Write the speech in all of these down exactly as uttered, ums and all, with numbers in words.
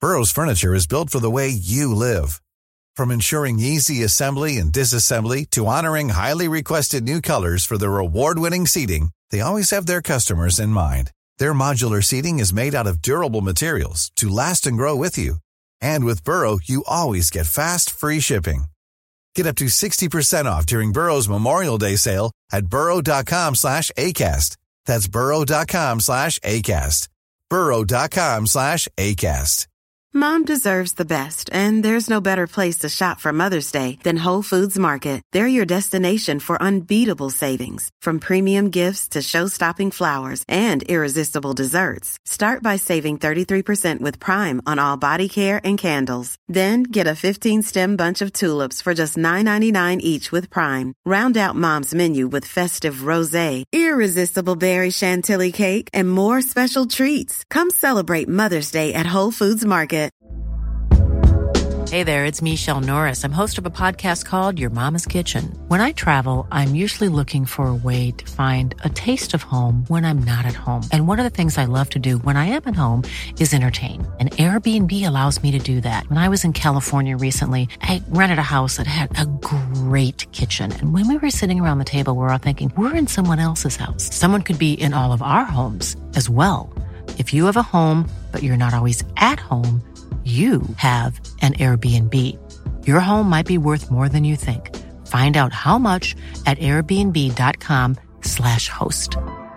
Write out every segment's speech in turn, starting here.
Burrow's furniture is built for the way you live. From ensuring easy assembly and disassembly to honoring highly requested new colors for their award-winning seating, they always have their customers in mind. Their modular seating is made out of durable materials to last and grow with you. And with Burrow, you always get fast, free shipping. Get up to sixty percent off during Burrow's Memorial Day sale at burrow.com slash ACAST. That's burrow.com slash ACAST. burrow.com slash ACAST. Mom deserves the best, and there's no better place to shop for Mother's Day than Whole Foods Market. They're your destination for unbeatable savings, from premium gifts to show-stopping flowers and irresistible desserts. Start by saving thirty-three percent with Prime on all body care and candles. Then get a fifteen-stem bunch of tulips for just nine ninety-nine each with Prime. Round out Mom's menu with festive rosé, irresistible berry chantilly cake, and more special treats. Come celebrate Mother's Day at Whole Foods Market. Hey there, it's Michelle Norris. I'm host of a podcast called Your Mama's Kitchen. When I travel, I'm usually looking for a way to find a taste of home when I'm not at home. And one of the things I love to do when I am at home is entertain. And Airbnb allows me to do that. When I was in California recently, I rented a house that had a great kitchen. And when we were sitting around the table, we were all thinking, we're in someone else's house. Someone could be in all of our homes as well. If you have a home, but you're not always at home, you have an Airbnb. Your home might be worth more than you think. Find out how much at airbnb.com slash host.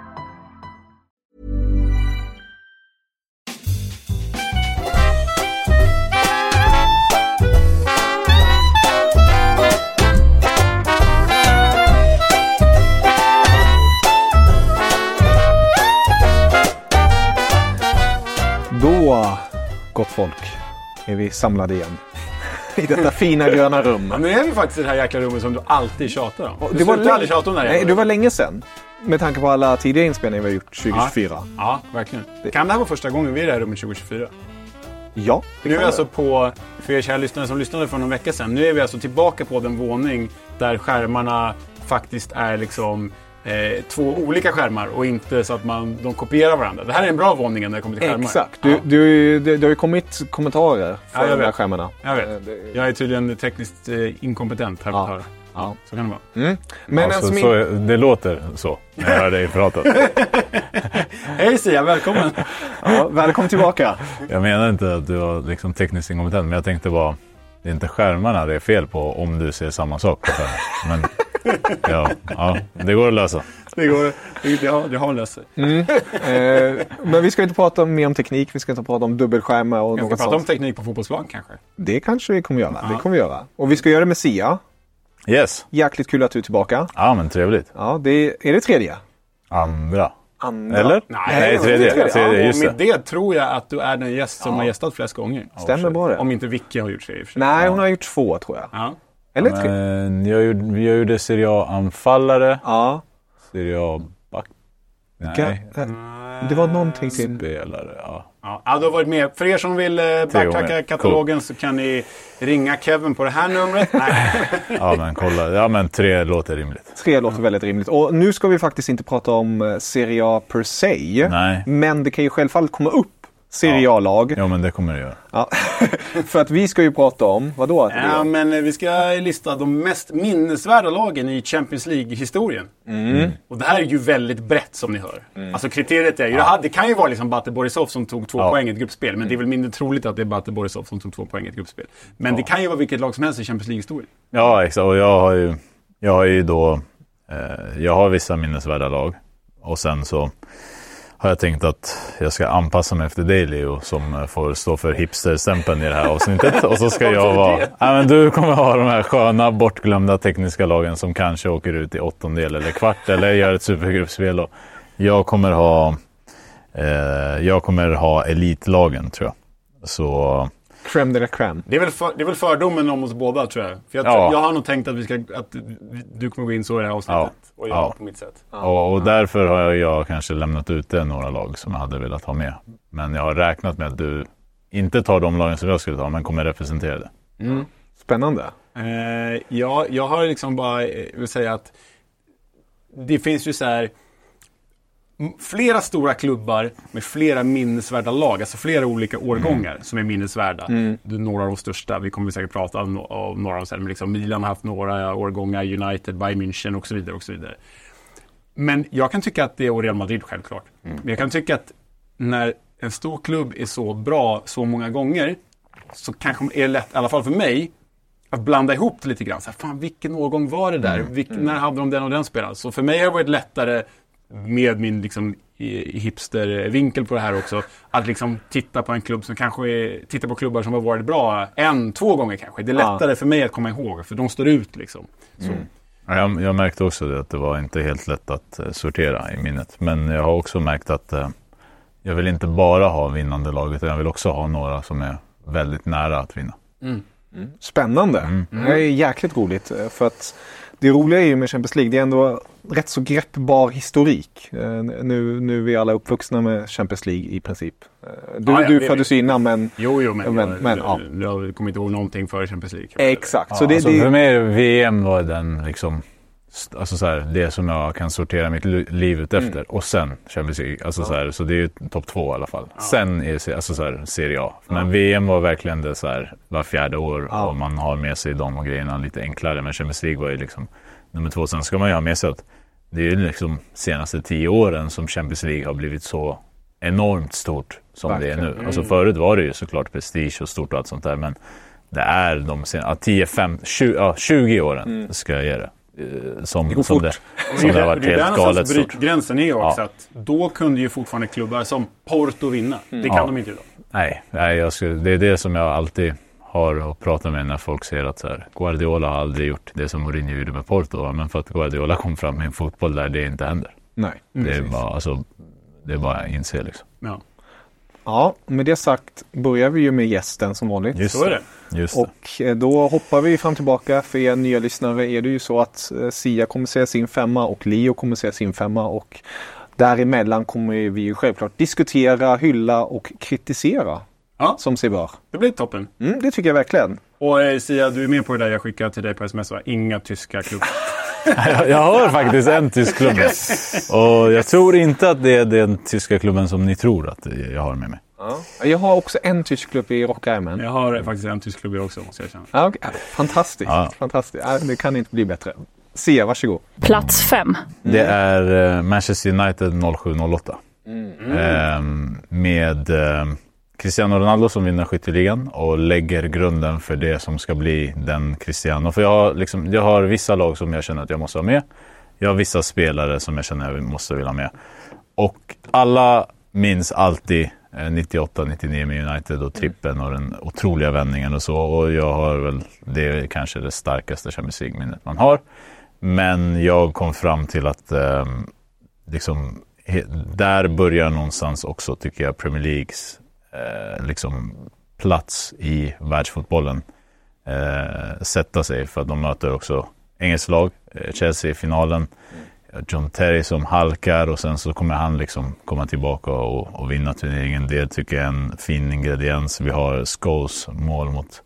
Då, gott folk, är vi samlade igen i detta fina gröna rum. Ja, nu är vi faktiskt i det här jäkla rummet som du alltid tjatar om. Du det var länge... aldrig tjata om det här. Nej, det var länge sedan. Med tanke på alla tidigare inspelningar vi har gjort tjugo tjugofyra. Ja, ja verkligen. Det... Kan det här vara första gången vi är i det här rummet tjugo tjugofyra? Ja. Nu är vi alltså på, för er kära lyssnare som lyssnade för någon vecka sedan, nu är vi alltså tillbaka på den våning där skärmarna faktiskt är liksom eh, två olika skärmar och inte så att man, de kopierar varandra. Det här är en bra våning när det kommer till skärmar. Exakt. Du, ja. du, det, det har ju kommit kommentarer för ja, de här vet. skärmarna. Jag vet. Jag är tydligen tekniskt eh, inkompetent här. Ja. Ja. Så kan det vara. Mm. Men alltså, min... så är, det låter så när jag hör dig prata. Hej Sia, välkommen. Ja, välkommen tillbaka. Jag menar inte att du var liksom tekniskt inkompetent, men jag tänkte bara, det är inte skärmarna det är fel på om du ser samma sak. Men ja, ja, det går att lösa. Det går, ja, det har löst sig. Mm. Eh, men vi ska inte prata mer om teknik, vi ska inte prata om dubbelskärmar och något sånt. Vi ska prata om teknik på fotbollsplan kanske. Det kanske vi kommer göra, ja. det kommer vi göra. Och vi ska göra det med Sia. Yes. Jäkligt kul att du är tillbaka. Ja, men trevligt. Ja, det är, är det tredje? Andra. Andra. Eller? Nej, Nej tredje. tredje. tredje ja, just och med det. det tror jag att du är den gäst som ja. har gästat flest gånger. Stämmer bra det. Om inte Vicky har gjort det. Nej, hon har gjort två tror jag. Ja. Eller ja, tre. Men jag gjorde, jag gjorde Serie A-anfallare. Ja. Serie A-back. Nej. Ga- det var någonting till. Spelare, ja. Ja, ja, du har varit med. För er som vill eh, backtracka katalogen cool. Så kan ni ringa Kevin på det här numret. Nej. Ja, men kolla. Ja, men tre låter rimligt. Tre låter väldigt rimligt. Och nu ska vi faktiskt inte prata om Serie A per se. Nej. Men det kan ju självfallet komma upp Serie A-lag. Ja, men det kommer det göra. Ja. För att vi ska ju prata om, vadå? Ja, men vi ska lista de mest minnesvärda lagen i Champions League-historien. Mm. Och det här är ju väldigt brett som ni hör. Mm. Alltså kriteriet är ju, ja. det kan ju vara liksom Bate Borisov som tog två ja. poäng i ett gruppspel. Men mm. det är väl mindre troligt att det är Bate Borisov som tog två poäng i ett gruppspel. Men ja. det kan ju vara vilket lag som helst i Champions League-historien. Ja, exakt. Och jag har ju, jag har ju då, eh, jag har vissa minnesvärda lag. Och sen så har jag tänkt att jag ska anpassa mig efter dig, Leo, som får stå för hipsterstämpeln i det här avsnittet. Och så ska jag vara... Ja, men du kommer ha de här sköna, bortglömda tekniska lagen som kanske åker ut i åttondel eller kvart eller gör ett supergruppspel. Och jag kommer ha... Eh, jag kommer ha elitlagen, tror jag. Så... Crème de la crème. Det är väl, för, det är väl fördomen om oss båda, tror jag. För jag, ja. jag har nog tänkt att, vi ska, att du kommer gå in så i det här avsnittet. Ja. Och jag ja. på mitt sätt. Ja. Och, och därför har jag, jag kanske lämnat ut några lag som jag hade velat ha med. Men jag har räknat med att du inte tar de lagen som jag skulle ta, men kommer representera det. Mm. Spännande. Eh, ja, jag har liksom bara vill säga att det finns ju så här... flera stora klubbar med flera minnesvärda lag, alltså flera olika årgångar mm. som är minnesvärda. Mm. Det är några av de största, vi kommer säkert prata om, om några av dem sen, men liksom Milan har haft några årgångar, United, Bayern München och så vidare och så vidare. Men jag kan tycka att det är Real Madrid självklart. Mm. Men jag kan tycka att när en stor klubb är så bra så många gånger så kanske är det lätt, i alla fall för mig, att blanda ihop det lite grann. Så här, fan, vilken årgång var det där? Mm. Vilk, mm. När hade de den och den spelaren? Så för mig har det varit lättare med min liksom, hipstervinkel på det här också, att liksom titta på en klubb som kanske är, titta på klubbar som har varit bra en, två gånger kanske. Det är lättare ja. för mig att komma ihåg, för de står ut liksom. Så. Mm. Ja, jag, jag märkte också det, att det var inte helt lätt att uh, sortera i minnet. Men jag har också märkt att uh, jag vill inte bara ha vinnande lag, utan jag vill också ha några som är väldigt nära att vinna. Mm. Mm. Spännande. Mm. Det är jäkligt roligt, för att det roliga är ju med Champions League, det är ändå rätt så greppbar historik. Nu, nu är vi alla uppvuxna med Champions League i princip. Du, ja, ja, du föddes ju innan, men... Jo, jo, men, men, jag, men ja. jag kommer inte ihåg någonting för Champions League. Exakt. Ja, så det, alltså det... För mig V M var den liksom... Alltså så här, det som jag kan sortera mitt liv ut efter. Mm. Och sen Champions League. Alltså ja. så, här, så det är ju topp två i alla fall. Ja. Sen är det alltså så här, Serie A. Men ja. V M var verkligen det så här, var fjärde år. Ja. Och man har med sig de och grejerna lite enklare. Men Champions League var ju liksom nummer två. Sen ska man ju ha med sig att det är ju liksom senaste tio åren som Champions League har blivit så enormt stort som verkligen. Det är nu. Mm. Alltså förut var det ju såklart prestige och stort och allt sånt där. Men det är de senaste tio, fem, tjugo, ja, tjugo åren mm. ska jag ge det. Som det, som det, som det har varit det helt galet stort. Gränsen är också ja. att då kunde ju fortfarande klubbar som Porto vinna. Mm. Det kan ja. de inte idag. Nej, nej jag skulle, det är det som jag alltid har att prata med när folk säger att så här, Guardiola har aldrig gjort det som Mourinho gjorde med Porto. Men för att Guardiola kom fram med en fotboll där det inte händer. Nej. Det är bara, alltså, det är bara att inse liksom. Ja. Ja, med det sagt börjar vi ju med gästen som vanligt. Just så är det. Just och då hoppar vi fram tillbaka. För er nya lyssnare är det ju så att Sia kommer säga sin femma och Leo kommer säga sin femma. Och däremellan kommer vi ju självklart diskutera, hylla och kritisera. Ja. Som sig bör. Det blir toppen. Mm, det tycker jag verkligen. Och eh, Sia, du är med på det där jag skickade till dig på sms, va? Inga tyska klubbar. jag, jag har faktiskt en tysk klubb. Och jag tror inte att det är den tyska klubben som ni tror att jag har med mig. Ja. Jag har också en tysk klubb i Rockärmen. Jag har faktiskt en tysk klubb också, måste jag känna. Ja, okay. Fantastiskt. Ja. Fantastiskt. Ja, det kan inte bli bättre. Sia, varsågod. Plats fem. Det är Manchester United noll sju noll åtta. Mm. Ehm, med... Eh, Cristiano Ronaldo som vinner skytteligan och lägger grunden för det som ska bli den Cristiano. För jag har, liksom, jag har vissa lag som jag känner att jag måste ha med. Jag har vissa spelare som jag känner att jag måste vilja ha med. Och alla minns alltid nittioåtta nittionio med United och trippen och den otroliga vändningen och så. Och jag har väl, det är kanske det starkaste Champions League-minnet man har. Men jag kom fram till att eh, liksom, där börjar någonstans också, tycker jag, Premier Leagues Eh, liksom plats i världsfotbollen eh, sätta sig, för att de möter också engelsk lag, eh, Chelsea i finalen, mm. John Terry som halkar och sen så kommer han liksom komma tillbaka och, och vinna turneringen. Det tycker jag är en fin ingrediens. Vi har Scholes mål mot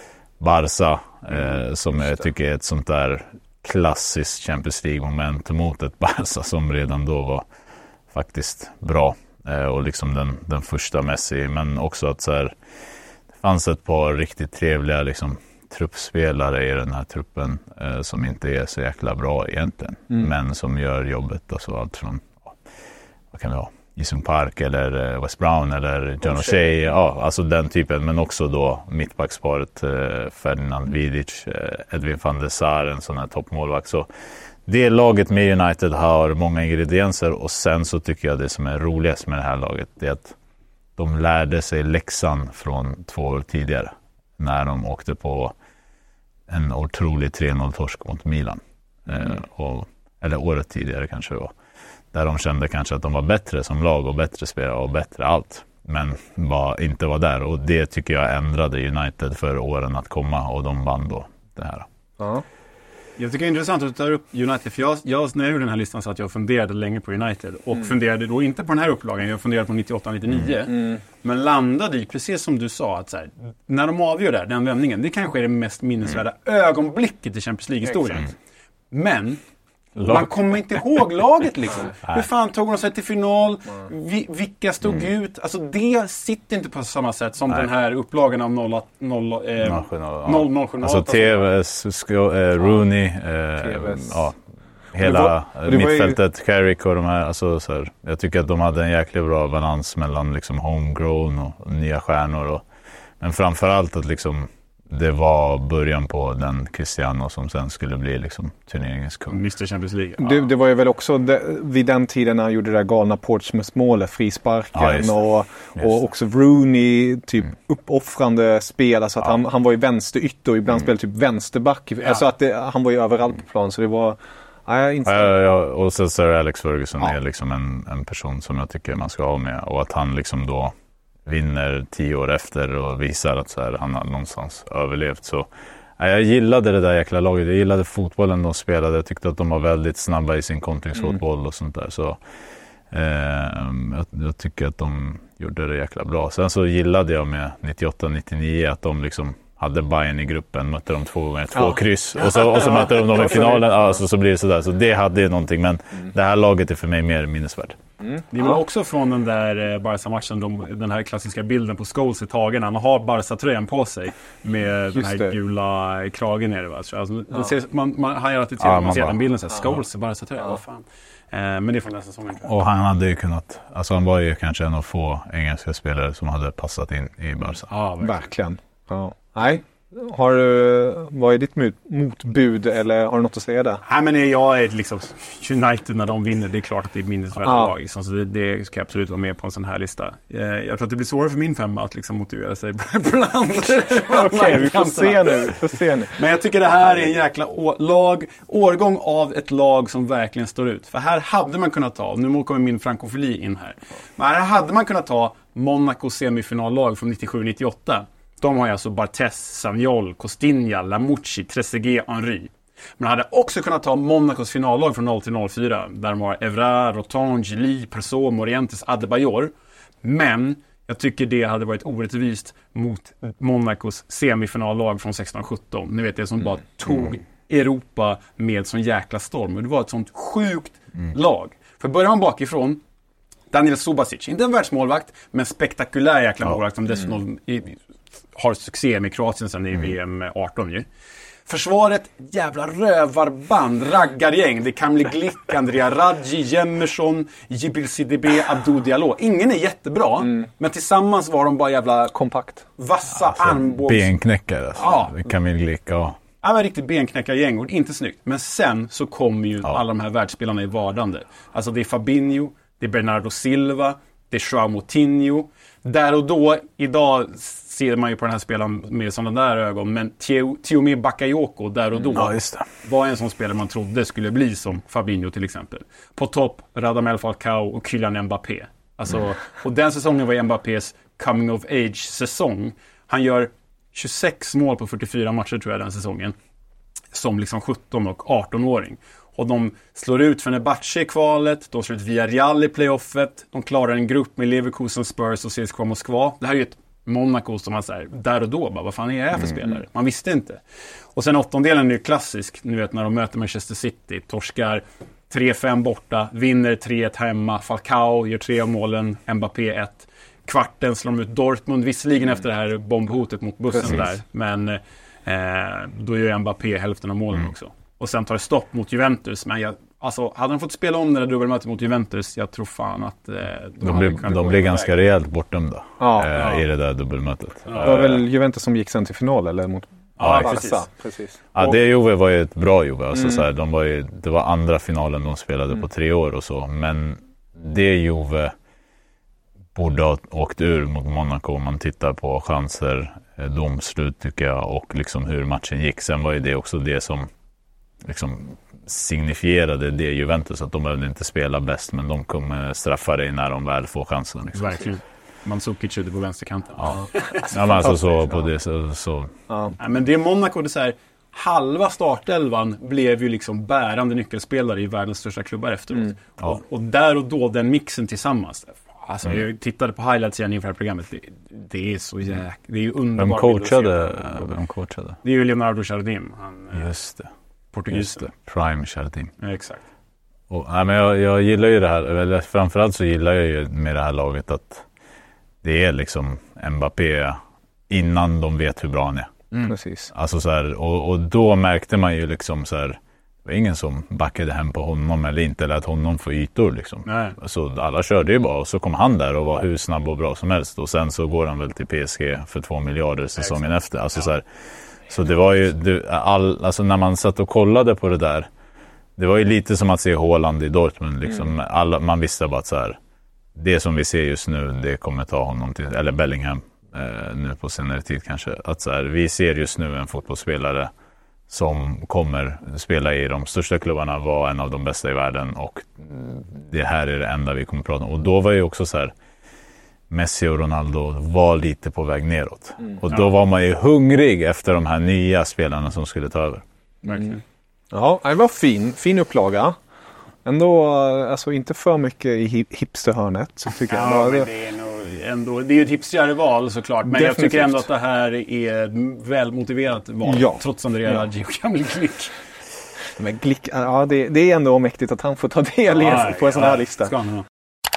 Barca eh, som jag tycker är ett sånt där klassiskt Champions League-moment mot ett Barca som redan då var faktiskt bra. Och liksom den, den första Messi, men också att så här, det fanns ett par riktigt trevliga liksom, truppspelare i den här truppen eh, som inte är så jäkla bra egentligen, mm. men som gör jobbet. Alltså allt från, ja, vad kan det vara, Jisung Park eller eh, West Brown eller John O'Shea, ja, alltså den typen, men också då mittbacksparet eh, Ferdinand Vidic, eh, Edwin van der Sar, en sån här toppmålvakt. Så det laget med United har många ingredienser, och sen så tycker jag det som är roligast med det här laget är att de lärde sig läxan från två år tidigare när de åkte på en otrolig tre noll-torsk mot Milan. Mm. Eh, och, eller året tidigare kanske då. Där de kände kanske att de var bättre som lag och bättre spelare och bättre allt. Men var, inte var där, och det tycker jag ändrade United för åren att komma, och de vann då det här. Ja. Jag tycker det är intressant att du tar upp United, för jag, jag när jag gjorde den här listan så att jag funderade länge på United och mm. funderade då inte på den här upplagan, jag funderade på nittioåtta nittionio mm. Mm. men landade i, precis som du sa, att så här, när de avgör där, den vändningen, det kanske är det mest minnesvärda mm. ögonblicket i Champions League-historien. Mm. Men Man kommer inte ihåg laget liksom. Hur fan tog de sig till final? Vi, vilka stod mm. ut? Alltså det sitter inte på samma sätt som Nej. den här upplagan av noll noll sju. Alltså T V, Rooney, eh, ja. Hela var, mittfältet, ju... Carrick och de här, alltså, så här, jag tycker att de hade en jäkligt bra balans mellan liksom, homegrown och, och nya stjärnor. Och, men framförallt att liksom, det var början på den Cristiano som sen skulle bli liksom, turneringens kung. mister Champions League. Ja. Det, det var ju väl också det, vid den tiden när han gjorde det där galna Portsmouth-målet, frisparken ja, och, och också Rooney typ mm. uppoffrande spel, alltså att ja. han, han var ju vänsterytter och ibland mm. spelade typ vänsterback. Ja. Alltså att det, han var ju överallt på plan, så det var... Ja, ja, ja, och så Sir Alex Ferguson ja. är liksom en, en person som jag tycker man ska ha med, och att han liksom då vinner tio år efter och visar att så här, han har någonstans överlevt. Så ja, jag gillade det där jäkla laget, jag gillade fotbollen de spelade, jag tyckte att de var väldigt snabba i sin kontringsfotboll mm. och sånt där, så eh, jag, jag tycker att de gjorde det jäkla bra. Sen så gillade jag med nittioåtta nittionio att de liksom hade Bayern i gruppen, mötte de två gånger, två ja. kryss. Och så, och så mötte de dem i finalen, ja, så, så blir det sådär. Så det hade ju någonting, men mm. det här laget är för mig mer minnesvärd. Mm. Det var också från den där eh, Barca-matchen, de, den här klassiska bilden på Scholes i tagen. Han har Barca-tröjan på sig med Just den här det. gula kragen nere. Va? Alltså, ja. ser, man, man har ju alltid till ja, man ser bara, den bilden, så här, Scholes i Barca-tröjan, ja. vad fan. Eh, men det är från den säsongen. Och han hade ju kunnat, alltså han var ju kanske en av få engelska spelare som hade passat in i Barca. Ja, verkligen. verkligen. Ja. Nej. Har du, vad är ditt motbud, eller har du något att säga där? Nej, men jag är liksom United när de vinner, det är klart att det är minnesvärda ah. lag. Så det, det ska jag absolut vara med på en sån här lista. Jag tror att det blir svårare för min femma att liksom motivera sig bland. Okej, vi får se nu, får se nu. Men jag tycker det här är en jäkla å- lag, årgång av ett lag som verkligen står ut. För här hade man kunnat ta, nu kommer min frankofili in här. Men här hade man kunnat ta Monaco semifinallag från nittiosju nittioåtta. De har ju alltså Barthez, Saviol, Costinha, Lamucci, Trezeguet, Henry. Man hade också kunnat ta Monacos finallag från noll till noll fyra. Där de har Evra, Roton, Gili, Persaud, Morientes, Adebayor. Men jag tycker det hade varit orättvist mot Monacos semifinallag från sexton sjutton. Ni vet, det som bara tog Europa med sån jäkla storm. Och det var ett sånt sjukt mm. lag. För börjar man bakifrån, Daniel Subasic, inte en världsmålvakt, men spektakulär jäkla ja. målvakt som dessutom mm. i, har succé med Kroatien sen i mm. V M arton ju. Försvaret, jävla rövarband, raggargäng. Det kan bli Glick, Andrea Raggi, Jemerson, Jibril Sidibé, Abdou Diallo. Ingen är jättebra, mm. men tillsammans var de bara jävla kompakt. Vassa alltså, armbågs... Benknäckare. Alltså. Ja. Camille Glick, ja. Ja, men riktigt benknäckargäng och inte snyggt. Men sen så kommer ju ja. alla de här världsspelarna i vardande. Alltså det är Fabinho, det är Bernardo Silva, det är João Moutinho. Där och då, idag ser man ju på den här spelaren med sådana där ögon, men Tiomi Bakayoko där och då ja, just det. var en sån spelare man trodde skulle bli som Fabinho till exempel. På topp, Radamel Falcao och Kylian Mbappé. Alltså, mm. och den säsongen var Mbappés coming of age-säsong. Han gör tjugosex mål på fyrtiofyra matcher tror jag den säsongen. Som liksom sjutton- och arton-åring. Och de slår ut Fenerbahce i kvalet. De slår ut Villarreal i playoffet. De klarar en grupp med Leverkusen, Spurs och C S K A Moskva. Det här är ju ett Monaco som man säger där och då. Bara, vad fan är jag för spelare? Man visste inte. Och sen åttondelen är ju klassisk. Nu vet när de möter Manchester City. Torskar tre fem borta. Vinner tre ett hemma. Falcao gör tre av målen. Mbappé ett. Kvarten slår de ut Dortmund. Visserligen mm. efter det här bombhotet mot bussen Precis. där. Men eh, då gör Mbappé hälften av målen mm. också. Och sen tar det stopp mot Juventus. Men jag, alltså, hade de fått spela om det där dubbelmötet mot Juventus, jag tror fan att... Eh, de, de blir, de blir ganska rejält bortdömda ja, eh, ja. i det där dubbelmötet. Ja. Det var väl Juventus som gick sen till final, eller mot ja, Barca? Precis. precis. Ja, det Juve var ju ett bra Juve. Alltså, mm. så här, de var ju, det var andra finalen de spelade mm. på tre år och så. Men det Juve borde ha åkt ur mot Monaco om man tittar på chanser, domslut tycker jag, och liksom hur matchen gick. Sen var ju det också det som liksom signifierade det Juventus, att de behövde inte spela bäst, men de kommer straffa dig när de väl får chansen. Liksom. Verkligen. Mandzukic ute på vänsterkanten. Ja, ja men alltså så på det så... så. Ja. Ja, men det är Monaco, det är så här, halva startelvan blev ju liksom bärande nyckelspelare i världens största klubbar efteråt. Mm. Ja. Och, och där och då, den mixen tillsammans. Alltså mm. jag tittade på highlights igen inför det här programmet. Det, det är så jäk... Det är ju underbart. Vem coachade? Vem coachade? Det är ju Leonardo Jardim. Han, Just det. Portugis. Prime Charteam. Ja, exakt. Och, nej, men jag, jag gillar ju det här, eller framförallt så gillar jag ju med det här laget att det är liksom Mbappé innan de vet hur bra han är. Mm. Precis. Alltså så här, och, och då märkte man ju liksom så här, det var ingen som backade hem på honom eller inte lät honom få ytor liksom. Nej. Så alla körde ju bara och så kom han där och var hur snabb och bra som helst och sen så går han väl till P S G för två miljarder säsongen ja, efter. Alltså ja. så här, så det var ju det, all, alltså när man satt och kollade på det där, det var ju lite som att se Haaland i Dortmund liksom. Mm. Alla, man visste bara att så här, det som vi ser just nu, det kommer ta honom till, eller Bellingham eh, nu på senare tid kanske, att så här, vi ser just nu en fotbollsspelare som kommer spela i de största klubbarna, var en av de bästa i världen och det här är det enda vi kommer prata om. Och då var ju också så här, Messi och Ronaldo var lite på väg neråt. Mm. Och då ja. var man ju hungrig efter de här nya spelarna som skulle ta över. Mm. Ja, det var fin, fin upplaga. Ändå, alltså inte för mycket i hipsterhörnet så tycker ja, jag. Men det är nog ändå, det är ju ett hipstrigare val såklart. Men definitivt. Jag tycker ändå att det här är ett välmotiverat val. Ja. Trots Andrea ja. Gio gammal Glick. Men Glick, ja det, det är ändå mäktigt att han får ta del ja, på en sån här ja, lista. Ska han ha.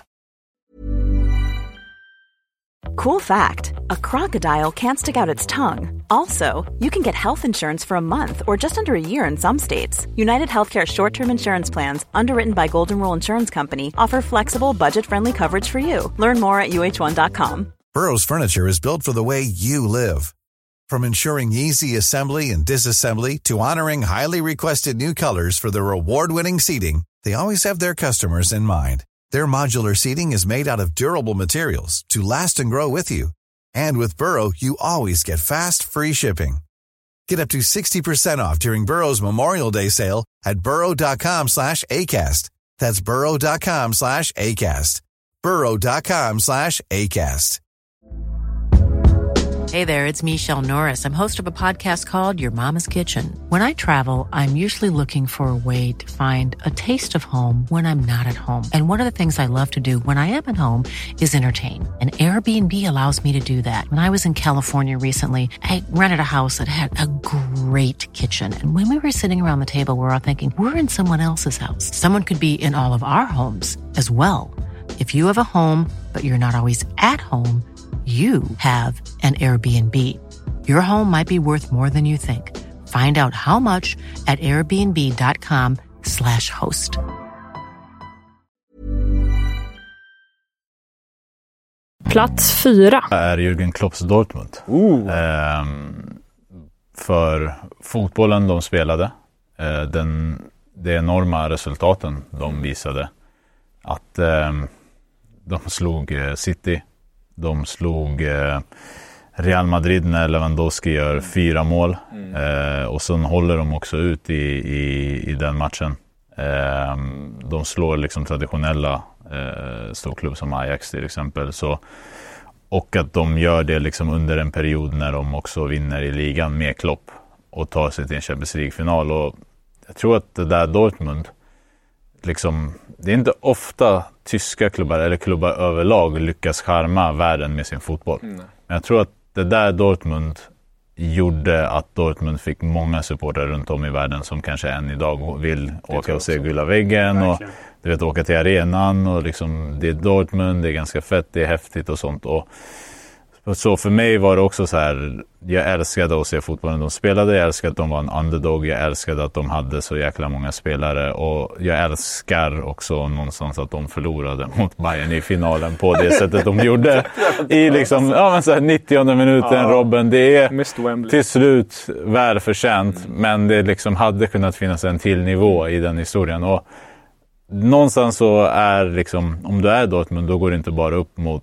Cool fact, a crocodile can't stick out its tongue. Also, you can get health insurance for a month or just under a year in some states. United Healthcare short-term insurance plans, underwritten by Golden Rule Insurance Company, offer flexible, budget-friendly coverage for you. Learn more at U H one dot com. Burrow's furniture is built for the way you live. From ensuring easy assembly and disassembly to honoring highly requested new colors for their award-winning seating, they always have their customers in mind. Their modular seating is made out of durable materials to last and grow with you. And with Burrow, you always get fast, free shipping. Get up to sixty percent off during Burrow's Memorial Day sale at burrow.com slash ACAST. That's burrow.com slash ACAST. burrow.com slash ACAST. Hey there, it's Michelle Norris. I'm host of a podcast called Your Mama's Kitchen. When I travel, I'm usually looking for a way to find a taste of home when I'm not at home. And one of the things I love to do when I am at home is entertain. And Airbnb allows me to do that. When I was in California recently, I rented a house that had a great kitchen. And when we were sitting around the table, we were all thinking, we're in someone else's house. Someone could be in all of our homes as well. If you have a home, but you're not always at home, you have an Airbnb. Your home might be worth more than you think. Find out how much at airbnb.com slash host. Plats fyra är Jürgen Klopps Dortmund. Uh. Ehm, för fotbollen de spelade, eh, den, de enorma resultaten de visade. Att eh, de slog eh, City. De slog eh, Real Madrid när Lewandowski gör mm. fyra mål. Mm. Eh, och sen håller de också ut i, i, i den matchen. Eh, de slår liksom traditionella eh, storklubb som Ajax till exempel. Så, och att de gör det liksom under en period när de också vinner i ligan med Klopp. Och tar sig till en Champions League-final. Och jag tror att det där Dortmund... Liksom, det är inte ofta tyska klubbar eller klubbar överlag lyckas charma världen med sin fotboll. Mm. Men jag tror att det där Dortmund gjorde att Dortmund fick många supportrar runt om i världen som kanske än idag vill det åka och se gula väggen och du vet, åka till arenan och liksom, det är Dortmund, det är ganska fett, det är häftigt och sånt. Och så för mig var det också så här, jag älskade att se fotbollen de spelade, jag älskade att de var en underdog, jag älskade att de hade så jäkla många spelare och jag älskar också någonstans att de förlorade mot Bayern i finalen på det sättet de gjorde i liksom, ja men så här nittionde minuten, ja, Robben, det är till slut välförtjänt, mm. men det liksom hade kunnat finnas en till nivå i den historien och någonstans så är liksom, om du är Dortmund då går det inte bara upp mot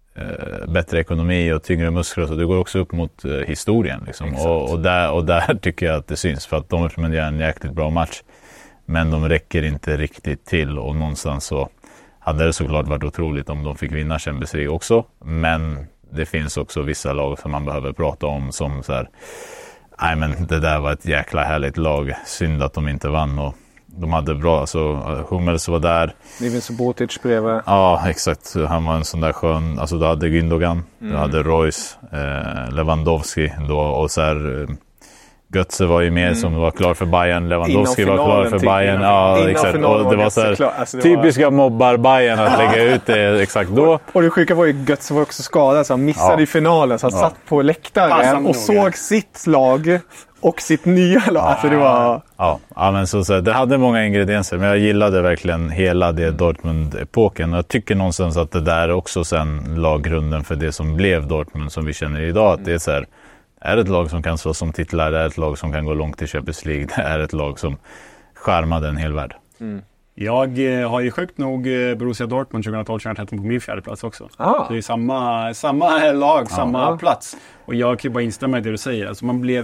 bättre ekonomi och tyngre muskler så det går också upp mot uh, historien liksom. och, och, där, och där tycker jag att det syns för att de gör en jäkligt bra match men de räcker inte riktigt till och någonstans så hade det såklart varit otroligt om de fick vinna Champions League också, men det finns också vissa lag som man behöver prata om som så här, nej men det där var ett jäkla härligt lag, synd att de inte vann och de hade bra, alltså Hummels var där. Niven Subotic bredvid. Ja, exakt. Han var en sån där skön, alltså du hade Gündogan, mm. du hade Royce, eh, Lewandowski då och så här, Götze var ju med mm. som var klar för Bayern. Lewandowski var klar för Bayern. Innan, ja, innan exakt. Och det var så här, alltså, det typiska var... mobbar Bayern att lägga ut det exakt då. Och, och det sjuka var ju Götze var också skadad så han missade ja. i finalen. Så han ja. satt på läktaren och såg nog. sitt lag och sitt nya lag. Alltså det var... Ja, ja men så, så det hade många ingredienser. Men jag gillade verkligen hela det Dortmund-epoken. Jag tycker någonstans att det där också sen la grunden för det som blev Dortmund som vi känner idag. Att det är så här, är ett lag som kan stå som titlar, det är ett lag som kan gå långt i Champions League, det är ett lag som skärmade en hel värld. Mm. Jag eh, har ju sjukt nog eh, Borussia Dortmund tjugohundratolv tjugohundratretton på min fjärde plats också. Ah. Det är samma, samma lag, ah. samma plats. Och jag kan ju bara instämma i det du säger. Alltså man blev...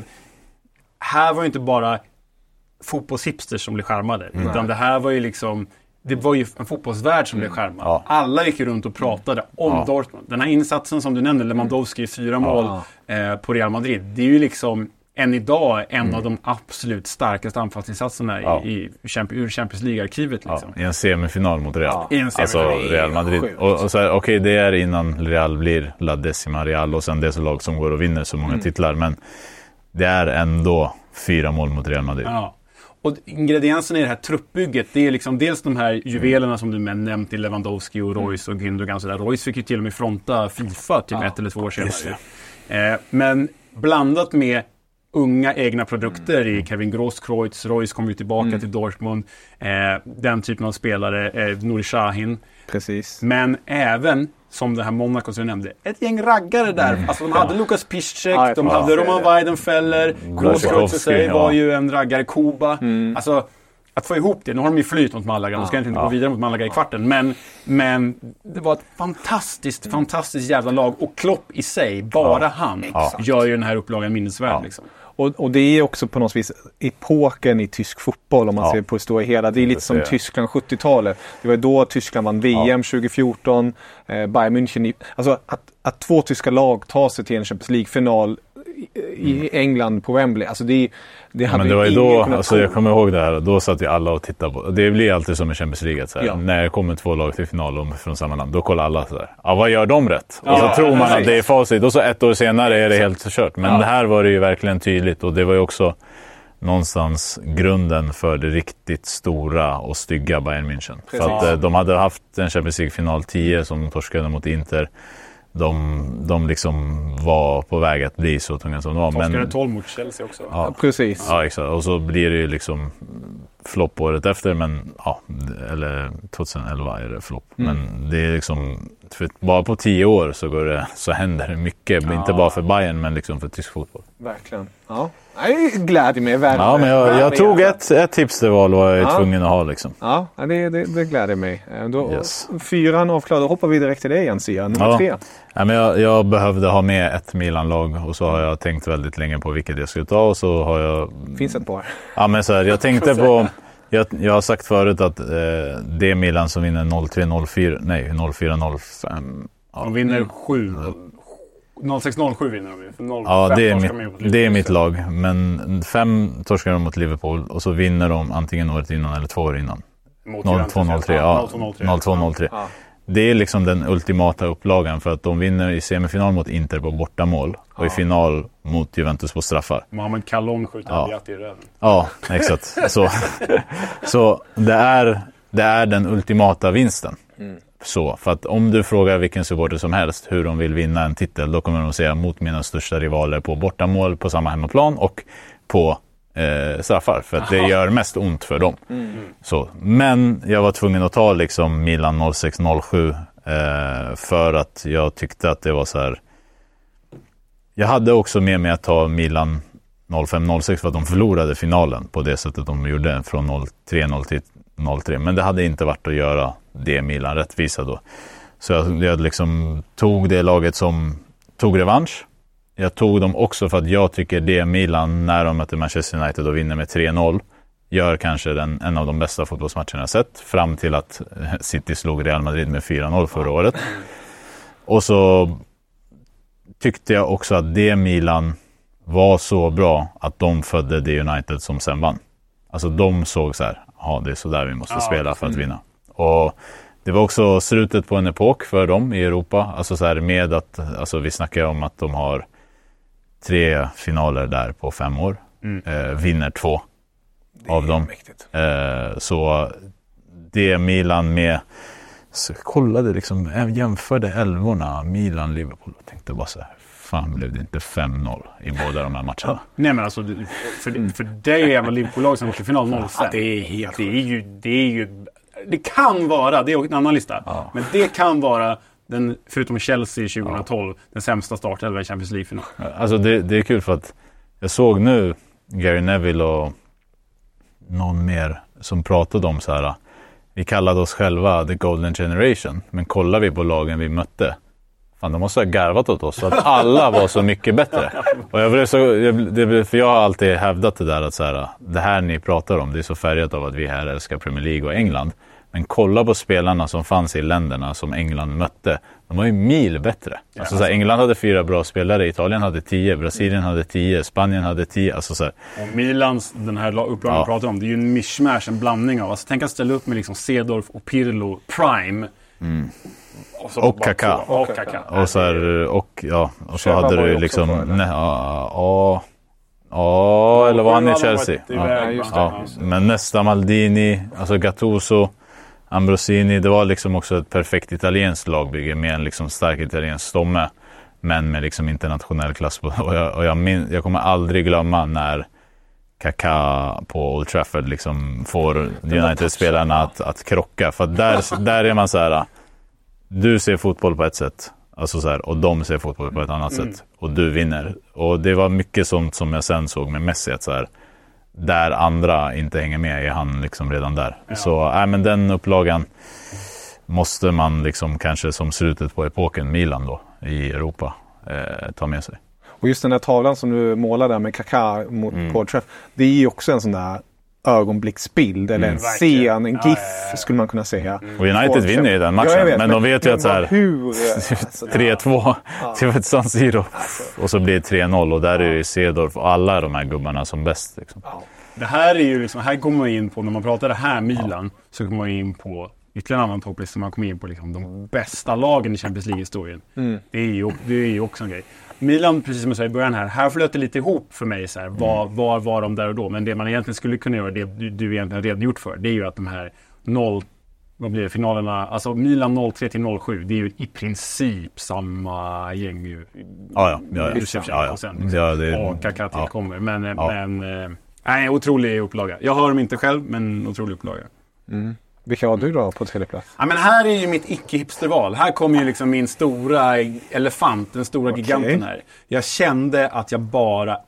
Här var ju inte bara fotbollshipsters som blev skärmade, mm. utan det här var ju liksom... Det var ju en fotbollsvärld som blev skärmad. Ja. Alla gick runt och pratade om ja. Dortmund. Den här insatsen som du nämnde, Lewandowski i fyra mål ja. eh, på Real Madrid. Det är ju liksom än idag en mm. av de absolut starkaste anfallsinsatserna ja. i, i ur Champions League-arkivet. Liksom. Ja, i en semifinal mot Real. Ja. I en semifinal. Alltså Real Madrid. Och, och så här, okej, det är innan Real blir La Decima Real och sen det är så lag som går och vinner så många mm. titlar. Men det är ändå fyra mål mot Real Madrid. Ja. Och ingredienserna i det här truppbygget, det är liksom dels de här juvelerna mm. som du nämnt i Lewandowski och Royce och Gündogan och sådär. Royce fick ju till och med fronta FIFA typ ja. ett eller två år senare. Eh, men blandat med unga egna produkter mm. i Kevin Gross, Kreutz, Royce kom ju tillbaka mm. till Dortmund. Eh, den typen av spelare, eh, Nuri Sahin. Precis. Men även, som det här Monaco som jag nämnde, ett gäng raggare där. Mm. Alltså de hade ja. Lukas Piszczek, ja, de hade ja, Roman Weidenfeller, Gross ja. var ju en raggare, Kuba. Mm. Alltså, att få ihop det, nu har de ju flyt mot Malaga, de ska ja. inte ja. gå vidare mot Malaga i kvarten, men, men det var ett fantastiskt, fantastiskt jävla lag, och Klopp i sig, bara ja. han, ja. gör ju den här upplagan minnesvärd. Ja. Liksom. Och, och det är också på något vis epoken i tysk fotboll om man ja. ser på det stora hela. Det är lite som Tyskland sjuttiotalet. Det var då Tyskland vann V M ja. tjugo fjorton, eh, Bayern München. Alltså att, att två tyska lag tar sig till en Champions League-final i mm. England på Wembley. Alltså det, det hade men det var ju då, alltså jag kommer ihåg det här, då satt ju alla och tittade på. Det blir alltid som i Champions League så här, ja. när det kommer två lag till final från samma land, då kollar alla så här. Ja, vad gör de rätt? Ja, och så tror man att det är facit, och så ett år senare är det helt kört. Men ja. det här var det ju verkligen tydligt, och det var ju också någonstans grunden för det riktigt stora och stygga Bayern München. Precis. För att eh, de hade haft en Champions League-final tio som de torskade mot Inter. De, de liksom var på väg att bli så tunga som de var. Torskade men tolv mot Chelsea också. Ja, precis. Ja, exakt. Och så blir det ju liksom flopp året efter, men ja, eller tjugoelva är det flopp. Mm. Men det är liksom, för bara på tio år så går det, så händer det mycket. Ja. Inte bara för Bayern, men liksom för tysk fotboll. Verkligen. Ja. Jag gläder mig väl. Ja, men jag, jag tog ett, ett tips det var, var jag ja. tvungen att ha liksom. Ja, det, det, det gläder mig. Då, yes. Fyran avklarad, då hoppar vi direkt till det igen, Sia. Nummer ja. tre. Ja, men jag, jag behövde ha med ett Milan-lag, och så har jag tänkt väldigt länge på vilket jag skulle ta, och så har jag... Finns ett par. Ja, men så här, jag tänkte på... Jag, jag har sagt förut att eh, det är Milan som vinner noll tre noll fyra, nej noll fyra noll fem. Ja. De vinner sju. noll sex noll sju vinner de. noll fem ja, det är, mitt, det är mitt lag. Men fem torskar de mot Liverpool, och så vinner de antingen året innan eller två år innan. noll två noll tre. Ja, noll två noll tre. Ja. Det är liksom den ultimata upplagan, för att de vinner i semifinal mot Inter på bortamål och ja. i final mot Juventus på straffar. Mohamed Kalon skjuter ja. Biatti i röven. Ja, exakt. Så, så det, är, det är den ultimata vinsten. Mm. Så, för att om du frågar vilken supporter som helst hur de vill vinna en titel, då kommer de säga mot mina största rivaler på bortamål på samma hemmaplan och på Eh, straffar, för att det gör mest ont för dem. Mm. Så, men jag var tvungen att ta liksom Milan noll sex noll sju eh, för att jag tyckte att det var så här. Jag hade också med mig att ta Milan noll fem noll sex för att de förlorade finalen på det sättet de gjorde från noll tre noll till noll tre, men det hade inte varit att göra det Milan rättvisa då. Så jag, jag liksom tog det laget som tog revansch. Jag tog dem också för att jag tycker det Milan, när de möter Manchester United och vinner med tre noll, gör kanske den, en av de bästa fotbollsmatcherna jag sett, fram till att City slog Real Madrid med fyra noll förra året. Och så tyckte jag också att det Milan var så bra att de födde det United som sen vann. Alltså de såg så här, ja det är så där vi måste spela för att vinna. Och det var också slutet på en epok för dem i Europa. Alltså så här med att, alltså vi snackar om att de har tre finaler där på fem år. mm. eh, vinner två av dem. Eh, så det Milan med, så kollade liksom, jag jämförde elvorna, Milan, Liverpool, och tänkte bara så här, fan blev det inte fem noll i båda de här matcherna? Nej men alltså, för, för det är ju jävla Liverpool-lag som åker final noll fem. Det är helt det är ju, det är ju, det kan vara, det är en annan lista, ja. Men det kan vara den, förutom Chelsea tjugohundratolv, ja. Den sämsta startelvan i Champions League-final. Alltså det, det är kul för att jag såg nu Gary Neville och någon mer som pratade om så här, vi kallade oss själva The Golden Generation, men kollar vi på lagen vi mötte, fan, de måste ha garvat åt oss så att alla var så mycket bättre. Och jag blev så, jag, det, för jag har alltid hävdat det där att så här, det här ni pratar om, det är så färgat av att vi här älskar Premier League och England. Men kolla på spelarna som fanns i länderna som England mötte. De var ju mil bättre. Ja, alltså, så här, England hade fyra bra spelare, Italien hade tio, Brasilien hade tio, Spanien hade tio. Alltså, så här. Och Milans, den här upplagan ja. vi pratar om, det är ju en mishmash, en blandning av. Alltså, tänk att ställa upp med liksom Seedorf och Pirlo Prime. Mm. Och, så och Kaká. Och Kaká. Och så här, och ja, och så hade du liksom ja, ja, eller var han i Chelsea? Ja, just det, ja. Men nästa Maldini, alltså Gattuso, Ambrosini, det var liksom också ett perfekt italienskt lagbygge med en liksom stark italiensk stomme, men med liksom internationell klass på. Och jag, och jag, min, jag kommer aldrig glömma när Kaká på Old Trafford liksom får United-spelarna att, att krocka, för att där, där är man så här, du ser fotboll på ett sätt, alltså så här, och de ser fotboll på ett annat mm. sätt, och du vinner. Och det var mycket sånt som jag sen såg med Messi, att så här, där andra inte hänger med är han liksom redan där. Ja. Så äh, men den upplagan måste man liksom kanske som slutet på epoken Milan då i Europa eh, ta med sig. Och just den här tavlan som du målade där med Kaká mot mm. Paul Treff, det är ju också en sån där ögonblicksbild eller mm. en scen, en gif ja, ja, ja. skulle man kunna säga. Mm. Och United vinner ju den matchen, ja, vet, men, men de vet ju att så här hur, alltså, tre två ja. till ett San Siro alltså. Och så blir det tre noll, och där är ju Seedorf och alla de här gubbarna som bäst liksom. Ja. Det här är ju liksom, här kommer man in på, när man pratar det här Milan, ja. så kommer man in på ytterligare en annan topplista, man kommer in på liksom de bästa lagen i Champions League-historien. Mm. Det är ju det är ju också en grej. Milan, precis som jag sa i början här, här flöt det lite ihop för mig så här, var, mm. var var de där och då, men det man egentligen skulle kunna göra, det du, du egentligen redan gjort för, det är ju att de här noll, vad blir det, finalerna, alltså Milan noll tre till noll sju, det är ju i princip samma gäng ju. Ja, ja, ja, ja. ja, ja. Och sen liksom, ja, det, och Kaká ja. kommer, men, ja. men nej, otrolig upplaga. Jag hör dem inte själv, men otrolig upplaga. Mm. Vilka har du då på tredje plats? Ja, men här är ju mitt icke-hipsterval. Här kommer ju liksom min stora elefant, den stora okay. giganten här. Jag kände att jag bara